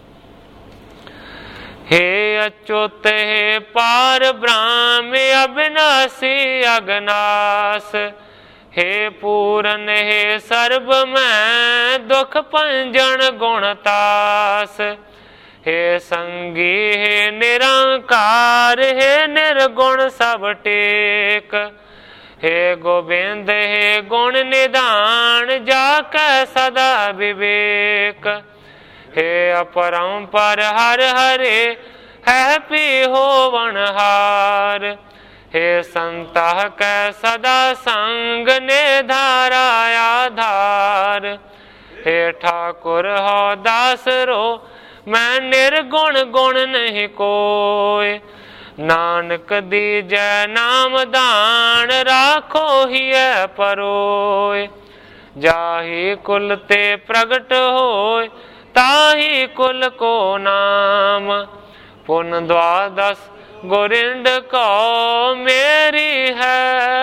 हे अच्युत हे पार ब्रह्म अविनाशी अगनास, हे पूरन हे सर्व मैं दुख पंजन गुणतास, हे संगी हे निरंकार हे निर्गुण सब टेक, हे गोविंद हे गुण निदान जाकै सदा विवेक, हे अपरंपर हर हरे है पी होवनहार, हे संतः कै सदा संग ने धारा आधार, हे ठाकुर हो दास रो मैं निर्गुण गुण नहीं कोय, नानक दीजै नाम दान, राखो हिय परोय। जाहि कुल ते प्रगट होय, ताहि कुल को नाम। पुन द्वादश गोरिंद को, मेरी है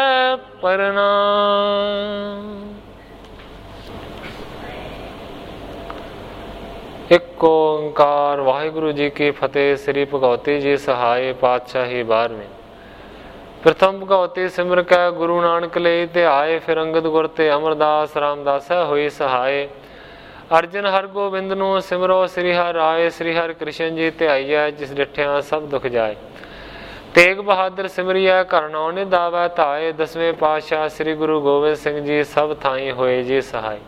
प्रणाम। एक ओंकार। वाहिगुरु जी की फतेह। श्री भगवती जी सहाय। पातशाही 12वीं। प्रथम भगवती सिमर कै, गुरु नानक ले ते आए। फिर अंगद गुर ते अमरदास रामदास होई सहाय। अर्जन हर गोबिंद नूं सिमरो, श्री हर राय। श्री हर कृष्ण जी ते आईयै, जिस डिठिया सब दुख जाए। तेग बहादुर सिमरिया, घर नौ निधावै धाए। 10वें पातशाह श्री गुरु गोबिंद सिंह जी, सब थाई होए जी सहाय।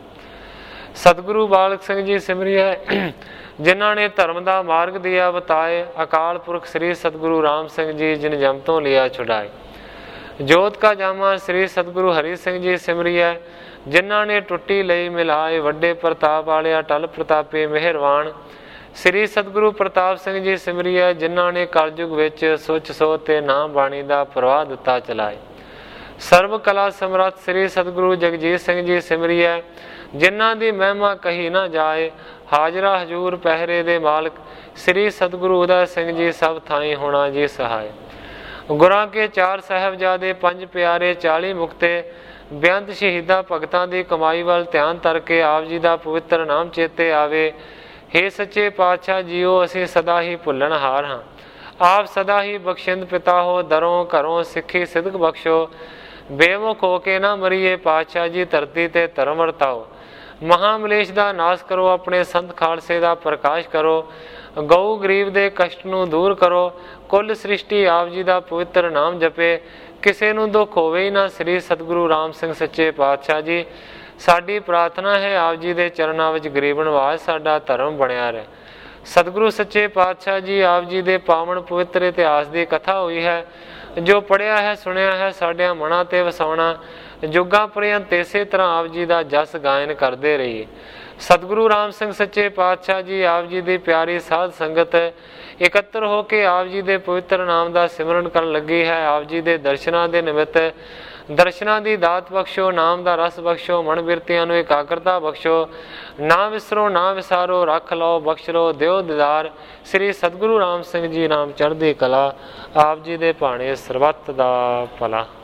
सतगुरु बालक सिंह जी सिमरिया, जिन्हों ने धर्म का मार्ग दिया बताए। अकाल पुरख श्री सतगुरु राम सिंह जी, जिन जम तो लिया छुड़ाए। जोत का जामा श्री सतगुरु हरि सिंह जी सिमरिया, जिन्हों ने टुट्टी लई मिलाए। वड्डे प्रताप वाले अटल प्रतापे मेहरवान श्री सतगुरु प्रताप सिंह जी सिमरिया, जिन्हों ने कलयुग विच सुच सो ते नाम बाणी का प्रवाह दिता चलाए। सर्व कला समर्थ श्री सतगुरु जगजीत सिंह जी सिमरिया, जिन्हां दी महिमा कही ना जाए। हाजरा हजूर पहरे दे मालक श्री सतगुरु उदय सिंह जी, सब थाई होना जी सहाय। गुरां के 4 साहबजादे, 5 प्यारे, 40 मुक्ते, बेअंत शहीदा भगतां दी कमाई वाल ध्यान करके आप जी दा पवित्र नाम चेते आवे। हे सच्चे पातशाह जीओ, असीं सदा ही भुल्लण हार हां। आप सदा ही बख्शिंद पिता हो, दरों घरों सिੱਖੀ सिदक बख्शो। बेमुख हो के ना मरीए पातशाह जी, धरती ते धर्म वरताओ। महामलेश का नाश करो, अपने संत खालसे का प्रकाश करो। गऊ गरीब दे कष्ट नूं दूर करो। कुल सृष्टि आप जी का पवित्र नाम जपे। किसी नूं दुख होवे ही ना। श्री सतगुरु राम सिंह सच्चे पातशाह जी, साडी प्रार्थना है आप जी दे चरनां विच गरीब नवाज साडा धर्म बनिया रहे। सतगुरु सच्चे पातशाह जी, आप जी दे पावन पवित्र इतिहास की कथा हुई है। जो पढ़िया है सुनिया है, साडियां मनां ते वसाउणा। जुगां पर्यंत इसे तरह आप जी का जस गायन करते रहिए। सतगुरु राम सिंह सच्चे पातशाह जी, आप जी की प्यारी साध संगत एकत्र होकर आप जी के पवित्र नाम का सिमरन कर लगी है। आप जी के दर्शनां के निमित्त दर्शनां की दात बख्शो, नाम का रस बख्शो, मन बिरतियां नूं एकाग्रता बख्शो। ना विसरो ना विसारो, रख लो बख्श लो, दिओ दीदार। श्री सतगुरु राम सिंह जी नाम चढ़दी कला। आप जी दे भाणे सरबत दा भला।